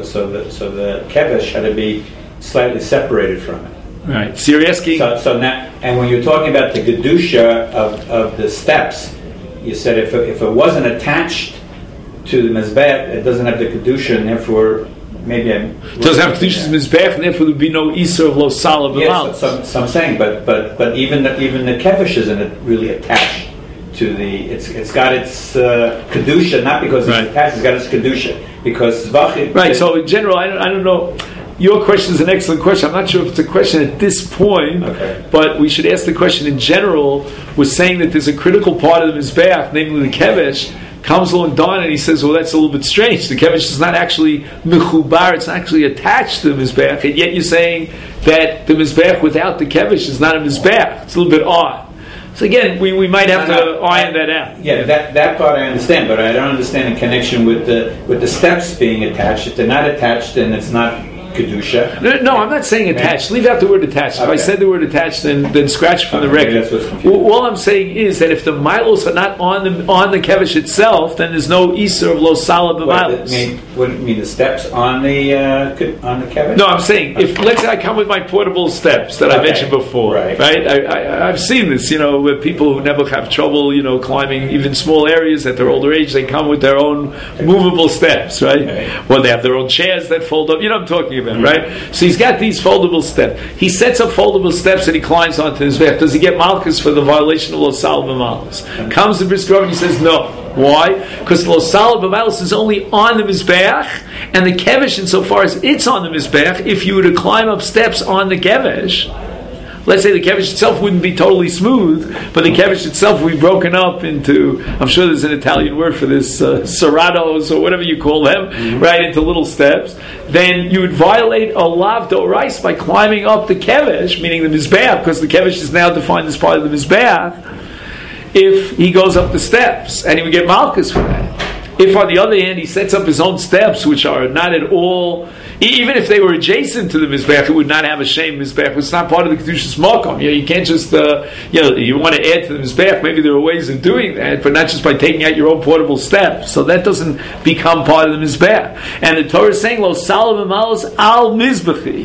the kevesh had to be slightly separated from it. Right. So you're asking... So now, and when you're talking about the kedusha of the steps, you said if it wasn't attached to the mizbeach, it doesn't have the kedusha, and therefore maybe it doesn't have Kedushas Mizbeach, and therefore there would be no Isur of Lo Salav Yes, so I'm saying, but even the kevesh isn't really attached to the. It's got its kedusha, not because it's Right. attached. It's got its kedusha because zvachit. Right, so in general, I don't know. Your question is an excellent question. I'm not sure if it's a question at this point, Okay. but we should ask the question in general. We're saying that there's a critical part of the Mizbeach, namely the Kevesh, comes along Don and he says, well, that's a little bit strange. The Kevesh is not actually mechubar, it's not actually attached to the Mizbeach, and yet you're saying that the Mizbeach without the Kevesh is not a Mizbeach. It's a little bit odd. So again, we might have to iron that out. Yeah, that part I understand, but I don't understand the connection with the steps being attached. If they're not attached, then it's not kedusha. No, I'm not saying attached. Leave out the word attached. If I said the word attached, then scratch it from the record. That's what's confusing. All I'm saying is that if the milos are not on the kevesh itself, then there's no isur of lo salab milos. What do you mean? The steps on the kevesh? No, I'm saying if let's say I come with my portable steps that I mentioned before, right? I've seen this, with people who never have trouble, climbing even small areas at their older age. They come with their own movable steps, right? Okay. Well, they have their own chairs that fold up. You know what I'm talking about, right? So he's got these foldable steps. He sets up foldable steps and he climbs onto his back. Does he get malchus for the violation of lo salab malchus? Comes the Brisker Rov and he says no. Why? Because lo salab malchus is only on the mizbeach, and the kevesh, insofar as it's on the mizbeach, if you were to climb up steps on the kevesh, let's say the kevesh itself wouldn't be totally smooth, but the kevesh itself would be broken up into, I'm sure there's an Italian word for this, serratos or whatever you call them, right, into little steps, then you would violate a lav d'orais by climbing up the kevesh, meaning the mizbeach, because the kevesh is now defined as part of the mizbeach, if he goes up the steps, and he would get malchus for that. If, on the other hand, he sets up his own steps, which are not at all, even if they were adjacent to the mizbeach, it would not have a shame mizbeach. It's not part of the kedushas makom. You can't just, you want to add to the mizbeach. Maybe there are ways of doing that, but not just by taking out your own portable steps. So that doesn't become part of the mizbeach. And the Torah is saying, "Lo salav malos al mizbechi,"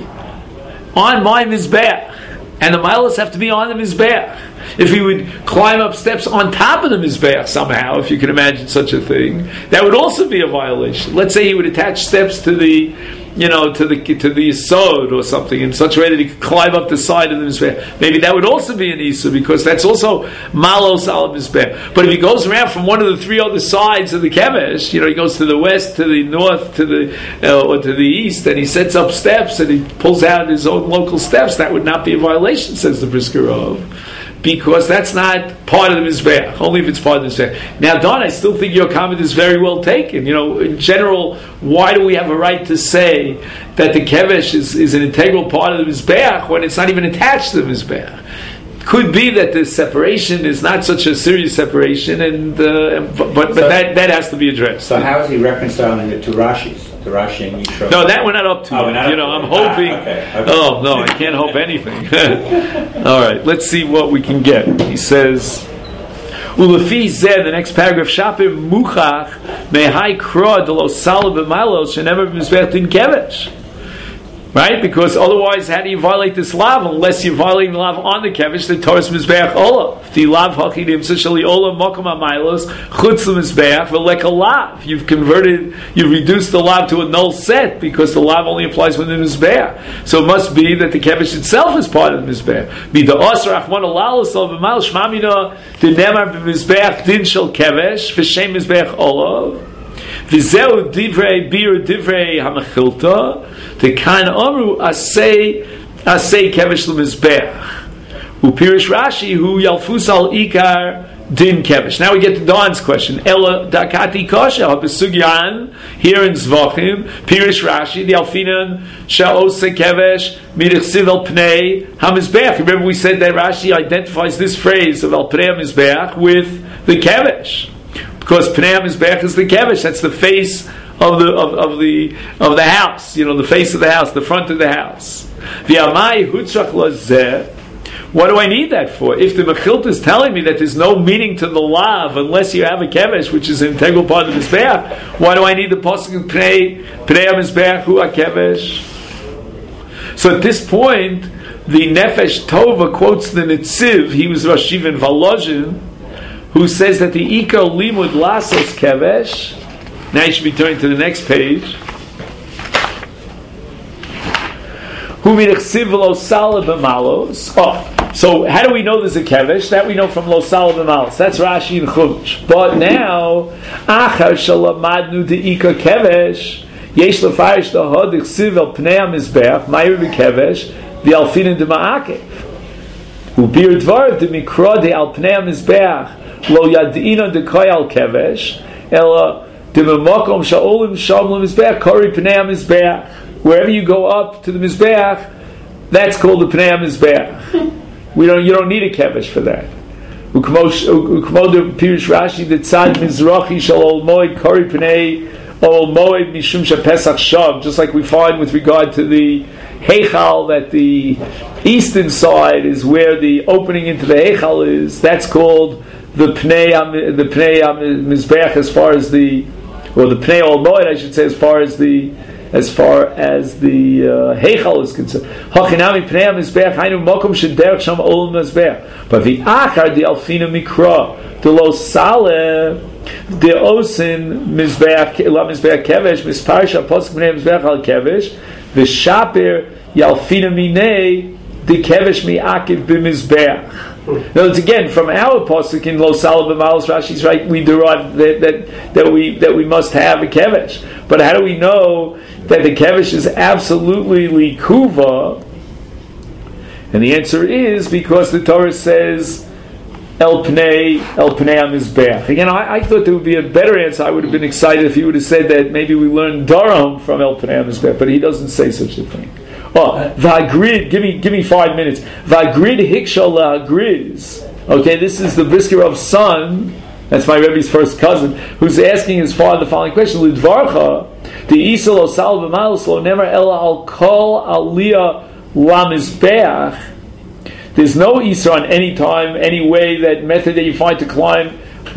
on my mizbeach, and the malos have to be on the mizbeach. If he would climb up steps on top of the mizbeach somehow, if you can imagine such a thing, that would also be a violation. Let's say he would attach steps to the, to the yesod or something in such a way that he could climb up the side of the mizbeach. Maybe that would also be an issa, because that's also malos al mizbeach. But if he goes around from one of the three other sides of the kevesh, he goes to the west, to the north, to the or to the east, and he sets up steps and he pulls out his own local steps, that would not be a violation, says the Brisker Rov. Because that's not part of the mizbeach, only if it's part of the mizbeach. Now, Don, I still think your comment is very well taken. In general, why do we have a right to say that the kevesh is an integral part of the mizbeach when it's not even attached to the mizbeach? Could be that the separation is not such a serious separation, and but that has to be addressed. So how is he reconciling it to Rashi's? To Rashi and Yitro? No, that we're not up to. I'm hoping. Okay. Oh no, I can't hope anything. All right, let's see what we can get. He says, "Ulefi zeh," the next paragraph, "Shapir muchach mehai kro de lo salab b'malos shenever b'mizbeach din kevesh." Right? Because otherwise, how do you violate this lav? Unless you're violating the lav on the kevish, the Torah's mizbeach olav. The lav hachidim shali olav makom ha'mailos chutz l'mizbeach v'lek a lav. You've reduced the lav to a null set because the lav only applies when the mizbeach. So it must be that the kevish itself is part of the mizbeach. Mida osar achmon alalos olav v'mal shmamina dinemar b'mizbeach din shel kevish v'shem mizbeach olav. V'zeu divrei bir divrei hamachilta. The kan amru asay kevish l'mizbeach. Upirish Rashi hu yalfusal ikar din kevish. Now we get to Don's question. Ela dakati kosher habesugyan here in Zvachim. Pirish Rashi the alfinan sha'ose kevish midichsiv el pnei hamizbeach. Remember we said that Rashi identifies this phrase of el pnei hamizbeach with the kevish. Because Pnei HaMizbeach is the kevish. That's the face of the house. The face of the house, the front of the house. V'amai hutzrach lazeh. What do I need that for? If the Mechilta is telling me that there's no meaning to the lav unless you have a kevish, which is an integral part of the Mizbeach, why do I need the pasuk of Pnei HaMizbeach hu kevish? So at this point, the Nefesh Tova quotes the Netziv. He was Rosh Yeshiva in Volozhin, who says that the Iko Limud Lasos Kevesh. Now you should be turning to the next page. Hu Midechsiv Lo Sala B'Malos. So how do we know there's a Kevesh? That we know from Lo Sala B'Malos. That's Rashi and Chumash. But now, Achar Shalamadnu De Iko Kevesh, Yesh Lefarish Lahod Dechsiv El Pnei HaMizbeach, Ma'ir B'Kevesh, V'Alfinin De Ma'akev. Ubir Dvar De Mikra De Al Pnei HaMizbeach, Lo yadina de koyal kevesh, ela de memokom shaolim shamlim mizbeach kori pnei hamizbeach. Wherever you go up to the mizbeach, that's called the pnei hamizbeach. You don't need a kevesh for that. Ukmo de pirish Rashi the tzad mizrachi shal ol moed kori pnei ol moed mishum shapesach shav. Just like we find with regard to the heichal, that the eastern side is where the opening into the heichal is. That's called the Pnei Mizbeach as far as the Pnei Ol Moed, I should say, as far as the Heichal is concerned. Hachinami Pnei Mizbeach Hainu Mokum Shederach Sham Ol Mizbeach. But the Achar the Alfina Mikra the Lo Saleh the Osin Mizbeach La Mizbeach Kevesh Misparsha Posuk Pnei Mizbeach Al Kevesh the Shaper Yalfina Minei the Kevesh Mi'akiv B'Mizbeach. Now, it's again from our pasuk in Lo Sala B'Malos. Rashi's right. We derive that we must have a kevesh. But how do we know that the kevesh is absolutely likuva? And the answer is because the Torah says El Pnei HaMizbeach. Again, I thought there would be a better answer. I would have been excited if he would have said that maybe we learned Daram from El Pnei HaMizbeach, but he doesn't say such a thing. Vagrid, give me 5 minutes. Vagrid hikshal la'agriz. Okay, this is the Brisker of son. That's my Rebbe's first cousin, who's asking his father the following question: Lidvarcha, the isal osal b'malos lo never ela al kol aliyah lamizbeach. There's no isra on any time, any way, that method that you find to climb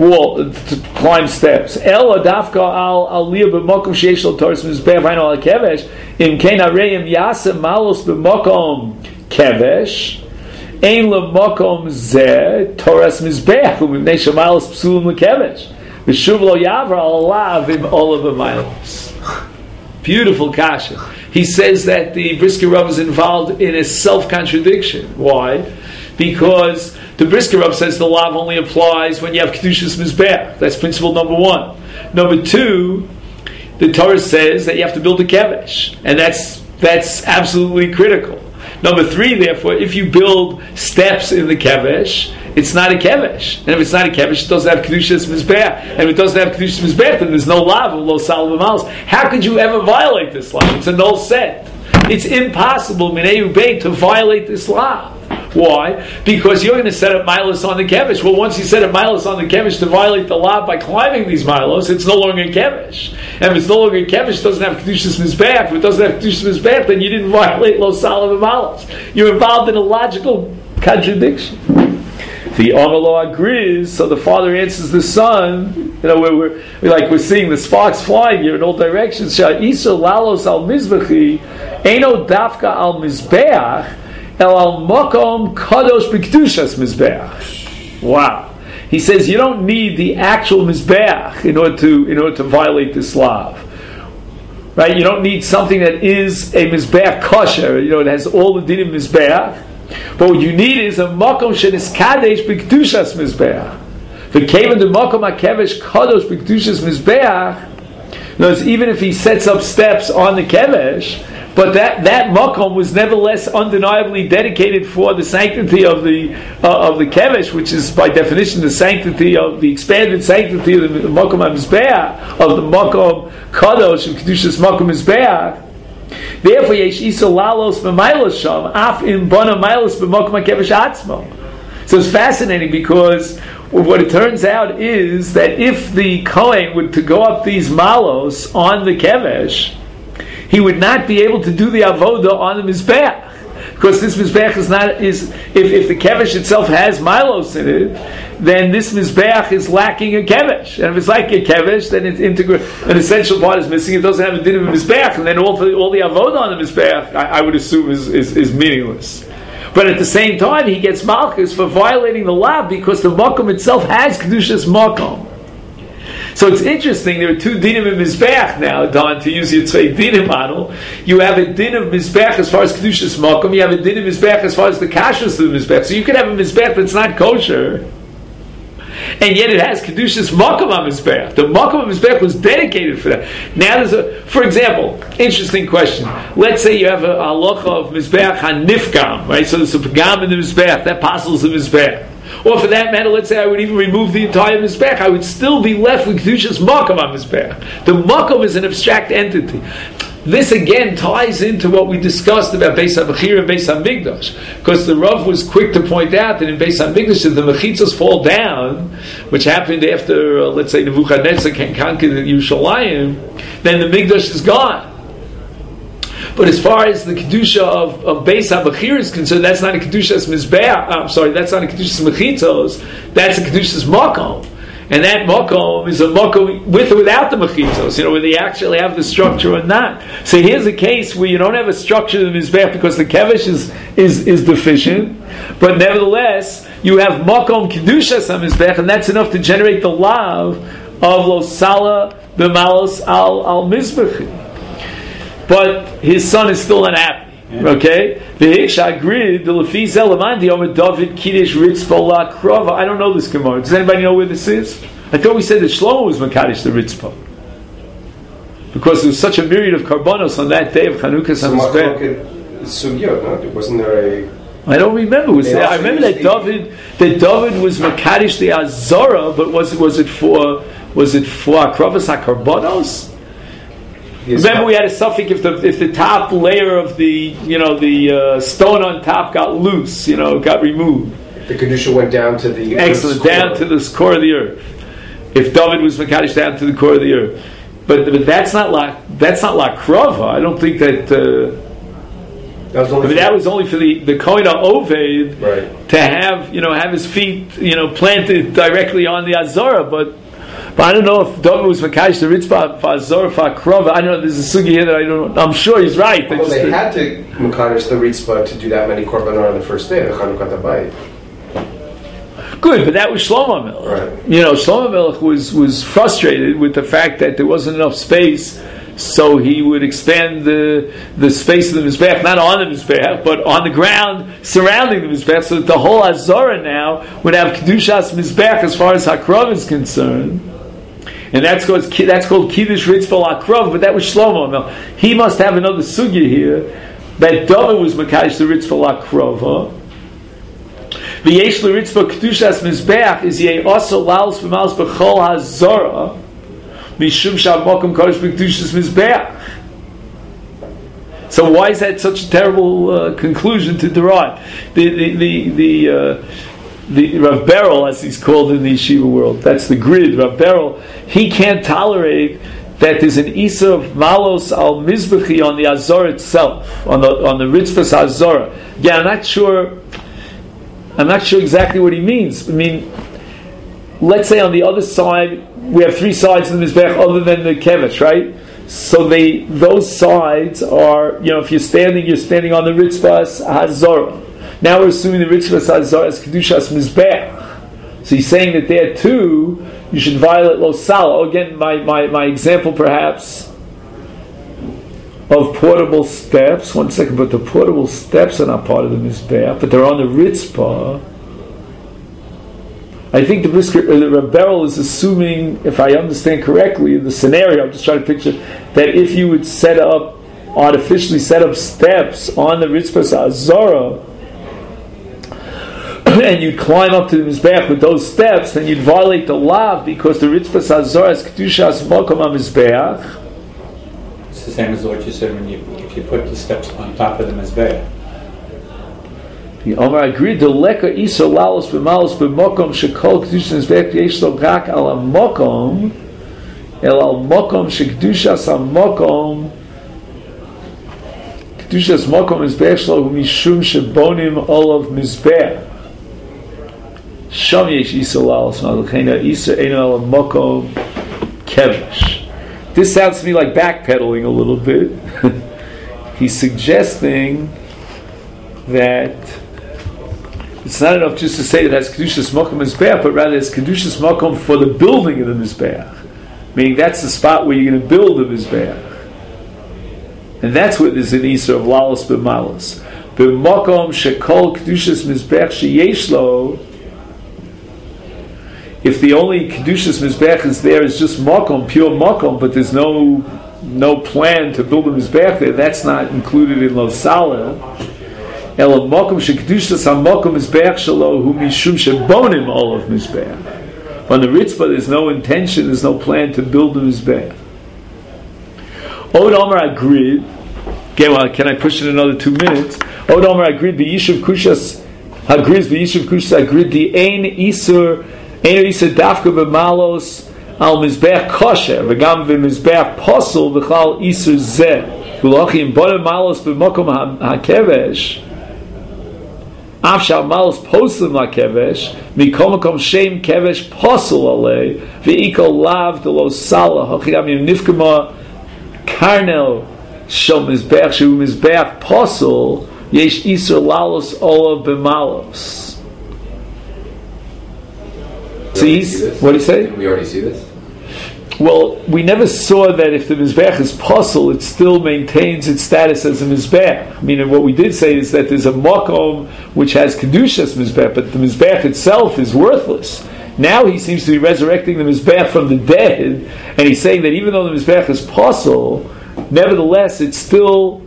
steps. Ela dafka al aliyah b'mokom sheish lo toras mizbeach v'ayno al kevesh im kein areim yasem malos b'mokom kevesh ein l'mokom zeh toras mizbeach u'mibnei shemalos psulim l'kevesh v'shuv lo yavra al lav im olav b'maylos. Beautiful kasha. He says that the Brisker Rav is involved in a self-contradiction. Why? Because the Brisker Rav says the lav only applies when you have Kedushas Mizbeach. That's principle number one. Number two, the Torah says that you have to build a kevesh. And that's absolutely critical. Number three, therefore, if you build steps in the kevesh, it's not a kevesh. And if it's not a kevesh, it doesn't have Kedushas Mizbeach. And if it doesn't have Kedushas Mizbeach, then there's no lav of Lo Sal B'Malos. How could you ever violate this lav? It's a null set. It's impossible, Minei Ubei, to violate this lav. Why? Because you're going to set up milos on the kevesh. Well, once you set up milos on the kevesh to violate the law by climbing these milos, it's no longer a kevesh. And if it's no longer a kevesh, it doesn't have kedushas mizbeach. If it doesn't have kedushas mizbeach, then you didn't violate lo salam and malos. You're involved in a logical contradiction. The Amalo agrees, so the father answers the son. You know, we're seeing the sparks flying here in all directions. Sha'isa lalos al mizbechi, eno dafka al mizbeach, el al mokom kadosh b'kedushas mizbeach. Wow. He says you don't need the actual mizbeach in order to violate this law. Right? You don't need something that is a mizbeach kosher. You know, it has all the din of mizbeach. But what you need is a makom shenis kadesh b'kedushas mizbeach. V'kevan the makom hakevesh kadosh b'kedushas mizbeach. Notice, even if he sets up steps on the kevesh, but that makom was nevertheless undeniably dedicated for the sanctity of the kevesh, which is by definition the sanctity of the expanded sanctity of the makom hamizbeach, of the makom kadosh and kedushas makom mizbeach. Therefore, yesh isa lalos b'maylos sham af in bana maylos b'makom hakevesh atzmo. So it's fascinating because what it turns out is that if the Kohen were to go up these malos on the kevesh, he would not be able to do the avoda on the mizbeach, because this mizbeach if the kevesh itself has milos in it, then this mizbeach is lacking a kevesh, and if it's lacking a kevesh, then it's an essential part is missing. It doesn't have a din of a mizbeach, and then all the avoda on the mizbeach, I would assume, is meaningless. But at the same time, he gets malchus for violating the law because the makom itself has kedushas makom. So it's interesting, there are two dinim of Mizbeach now, Don, to use your Tzvei dinim model. You have a din of Mizbeach as far as Kedushas Makom, you have a din of Mizbeach as far as the kashrus of the Mizbeach. So you could have a Mizbeach that's not kosher, and yet it has Kedushas Makom on Mizbeach. The Makom of Mizbeach was dedicated for that. Now for example, interesting question. Let's say you have a halacha of Mizbeach HaNifgam, right? So there's a pagam in the Mizbeach, that passes the Mizbeach. Or for that matter, let's say I would even remove the entire Mizbeach, I would still be left with Kedushas Makom on Mizbeach. The Makom is an abstract entity. This again ties into what we discussed about Beis HaBechira and Beis HaMikdash, because the Rav was quick to point out that in Beis HaMikdash, if the Mechitzos fall down, which happened after, let's say, Nebuchadnezzar can conquer Yerushalayim, then the Mikdash is gone. But as far as the kedusha of Beis HaBechira is concerned, that's not a kedushas mizbeach. That's not a kedushas mechitzos. That's a kedushas makom, and that makom is a makom with or without the mechitzos. You know, where they actually have the structure or not. So here's a case where you don't have a structure of the mizbeach because the kevesh is deficient, but nevertheless you have makom kedushas on mizbeach, and that's enough to generate the lav of lo sala b'malos al mizbeach. But his son is still unhappy. Okay? The Hiksha agreed, the Lefi Zelamandi Omer David Kiddush Ritzpah La Krova. I don't know this Gemara. Does anybody know where this is? I thought we said that Shlomo was Makadosh the Ritzpah. Because there was such a myriad of karbonos on that day of Chanukah Samizbeh. Sugyo, no? Wasn't there a... I don't remember. I remember that David was Makadosh the Azara, but was it for Akrovas HaKarbonos? Remember, we had a suffix if the top layer of the stone on top got loose, got removed. The kedusha went down to the down to the core of the earth. If David was mekadosh down to the core of the earth, but that's not la krova. I don't think that. That was only for the Kohen HaOved, right, to have his feet planted directly on the Azara, but I don't know if David was Makadosh the Ritzpah for Azor for Krova. I don't know. There's a sugi here that I don't know. I'm sure he's right. Well, they had to Makadosh the Ritzpah to do that many korbanot on the first day of Chanukah Habayit. Good, but that was Shlomo Melech. Right. Shlomo Melech was frustrated with the fact that there wasn't enough space, so he would expand the space of the Mizbeach, not on the Mizbeach, but on the ground surrounding the Mizbeach, so that the whole Azorah now would have Kedushas Mizbeach as far as Hakrov is concerned. And that's called Kiddush Ritzpah Akrov, but that was Shlomo Melech. He must have another sugya here that David was Makadosh the Ritzpah Akrov. V'yesh l'ritzpah Kedushas Mizbeach is yeh also lalos v'malos b'chol hazorah mishum sha'mokum kodesh b'kedushas Mizbeach. So why is that such a terrible conclusion to derive? The Rav Beryl, as he's called in the yeshiva world, that's the grid. Rav Beryl, he can't tolerate that there's an isa of malos al mizbechi on the azor itself, on the ritzvahs azora. Yeah, I'm not sure I'm not sure exactly what he means. I mean, let's say on the other side, we have three sides of the Mizbech other than the Kevesh, right? So those sides are, if you're standing on the Ritzvahs Hazorah. Now we're assuming the Ritzvahs Hazorah is Kedushas Mizbech. So he's saying that there too, you should violate Lo Sala. Again, my example perhaps of portable steps. One second, but the portable steps are not part of the Mizbech, but they're on the Ritzvah. I think the Rebberal is assuming, if I understand correctly, in the scenario, I'm just trying to picture, that if you would artificially set up steps on the Ritzvahs Azara, and you'd climb up to the Mizbeach with those steps, then you'd violate the law, because the Ritzvahs Azara is Kedushas Mokom HaMizbeach. It's the same as what you said if you put the steps on top of the Mizbeach. The Omar agreed. The leka iso lalos b'malos b'mokom shekol kedusha nizbech yesh lo rak al mokom el al mokom shekdushas al mokom kedushas mokom nizbech lo mishum shebonim olav mizbech sham yesh iso lalos malchena iso eno al mokom kevish. This sounds to me like backpedaling a little bit. He's suggesting that it's not enough just to say that it has Kedushas Mokom Mizbeach, but rather it's Kedushas Mokom for the building of the Mizbeach. Meaning that's the spot where you're going to build the Mizbeach. And that's what there's an Isur of Lalos B'malos. B'mokom shekol Kedushas Mizbeach sheyeshlo, if the only Kedushas Mizbeach is there is just Mokom, pure Mokom, but there's no plan to build a Mizbeach there, that's not included in Lo Salah. El mokom shekedushas hamokom mizbeach shelo hu mishum shebonim olav mizbeach. On the Ritzvah, there's no intention, there's no plan to build the mizbeach. Od Omer agreed. Can I push it another 2 minutes? Od Omer agreed. B'yishuv kushas agrees. B'yishuv kushas agreed. The ein isur dafka b'malos al mizbeach kosher v'gam v'mizbeach posel v'chal isur zeh v'lochi im bonim malos b'mokom hakevesh. Afshal malos poslim la kevesh mikomakom shem kevesh posel alei ve'ikol lav de lo salah hachidam yim nifkama karnel shel mizbeach shu mizbeach posel yesh isur lalos olav b'malos. See, what do you say? Did we already see this? Well, we never saw that if the Mizbeach is posel, it still maintains its status as a Mizbeach. Meaning what we did say is that there's a Mokom which has Kedushas Mizbeach, but the Mizbeach itself is worthless. Now he seems to be resurrecting the Mizbeach from the dead, and he's saying that even though the Mizbeach is posel, nevertheless it still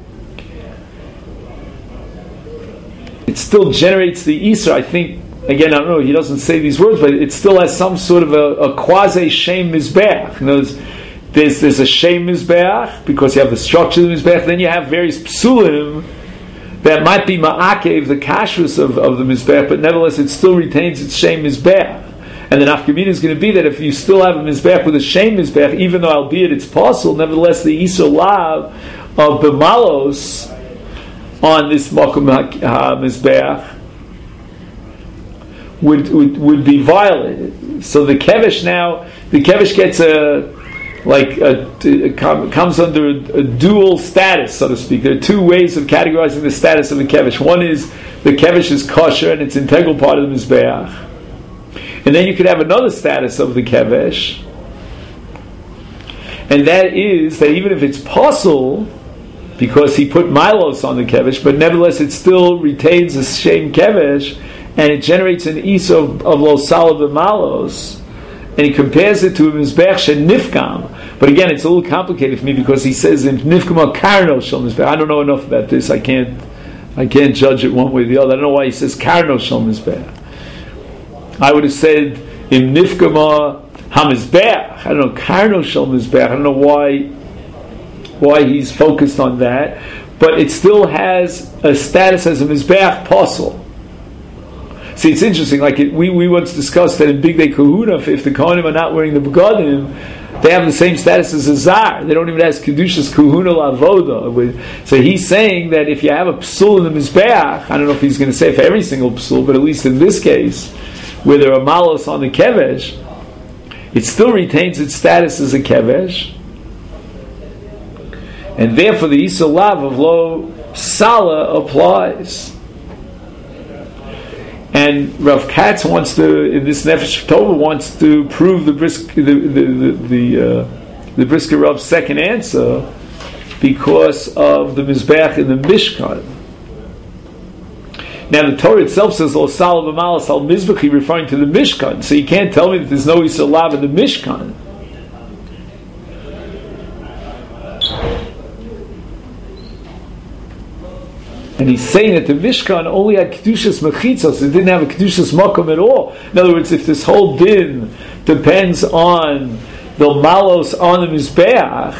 generates the Isur. I think, again, I don't know, he doesn't say these words, but it still has some sort of a quasi-Shem Mizbeach. You know, there's a Shem Mizbeach, because you have the structure of the Mizbeach, then you have various psulim that might be ma'akev, the kashrus of the Mizbeach, but nevertheless it still retains its Shem Mizbeach. And the nafkamina is going to be that if you still have a Mizbeach with a Shem Mizbeach, even though albeit it's possible, nevertheless the Isur Lav of B'malos on this Mokum HaMizbeach would be violated. So the kevesh gets comes under a dual status, so to speak. There are two ways of categorizing the status of a kevesh. One is the kevesh is kosher and it's an integral part of the mizbeach, and then you could have another status of the kevesh, and that is that even if it's possible, because he put milos on the kevesh, but nevertheless it still retains a shem kevesh, and it generates an isur of lo salad malos, and he compares it to a mizbech shenifkam. But again, it's a little complicated for me because he says in nifkam karno shel mizbech. I don't know enough about this. I can't judge it one way or the other. I don't know why he says karno shel mizbech. I would have said in nifkam hamizbech. I don't know karno shel mizbech. I don't know why he's focused on that, but it still has a status as a mizbech posel. See, it's interesting. Like we once discussed that in Big Day Kahuna, if the Kohanim are not wearing the begadim, They have the same status as a zar. They don't even ask kedushas kuhuna lavoda. So he's saying that if you have a psul in the mizbeach, I don't know if he's going to say for every single psul, but at least in this case, where there are malos on the kevesh, it still retains its status as a kevesh, and therefore the Isur Lav of Lo Sala applies. And Rav Katz wants to, in this Nefesh Tova, wants to prove the Brisker Rav's second answer because of the Mizbeach in the Mishkan. Now the Torah itself says Lo Sala v'Malas al Mizbechi, referring to the Mishkan. So you can't tell me that there's no Isur Lav in the Mishkan. And he's saying that the Mishkan only had Kedushas Mechitzos, it didn't have a Kedushas Makom at all. In other words, if this whole din depends on the Malos on the Mizbeach,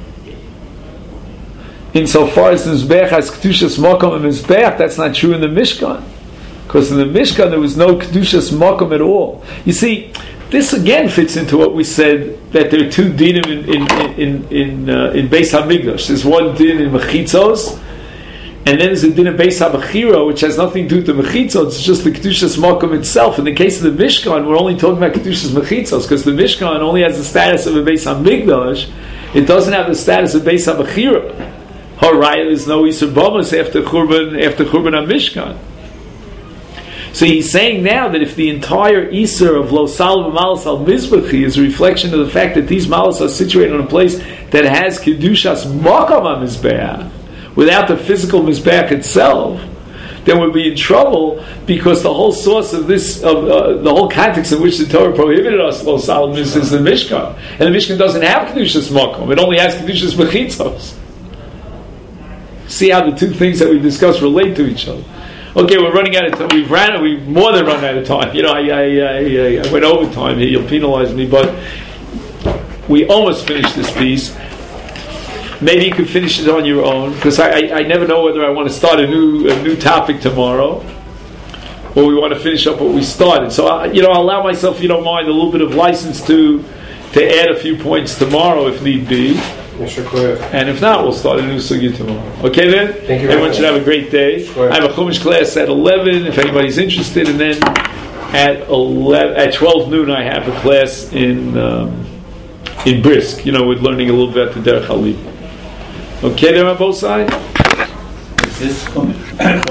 insofar as the Mizbeach has Kedushas Makom and Mizbeach, that's not true in the Mishkan. Because in the Mishkan there was no Kedushas Makom at all. You see, this again fits into what we said, that there are two dinim in Beis HaMikdash. There's one din in Mechitzos, and then there's a din of Beis HaBechira, which has nothing to do with the Mechitzos, it's just the Kedushas Makom itself. In the case of the Mishkan, we're only talking about Kedushas Mechitzos, because the Mishkan only has the status of a Beis HaMikdash, it doesn't have the status of Beis HaBechira. Haraya, there's no Isur Bamas after Churban HaMishkan. So he's saying now that if the entire Isur of Lo Sal v'Malas al Mizbechi is a reflection of the fact that these malas are situated in a place that has Kedushas Makom HaMizbeach, without the physical Mizbeach itself, then we'll be in trouble, because the whole source of this, the whole context in which the Torah prohibited us Lo Sal is the Mishkan. And the Mishkan doesn't have Kedushas Makom, it only has Kedushas Mechitzos. See how the two things that we discussed relate to each other. Okay, we're running out of time. We've more than run out of time. You know, I went over time here. You'll penalize me, but we almost finished this piece. Maybe you could finish it on your own, because I never know whether I want to start a new topic tomorrow, or we want to finish up what we started. So I'll allow myself, if you don't mind, a little bit of license to add a few points tomorrow if need be. And if not, we'll start a new sugya tomorrow. Okay then? Thank you. Everyone should have a great day. I have a Chumash class at 11 if anybody's interested, and then at 12 noon I have a class in Brisk, with learning a little bit about the Derech Haliba. Okay, there on both sides? Is this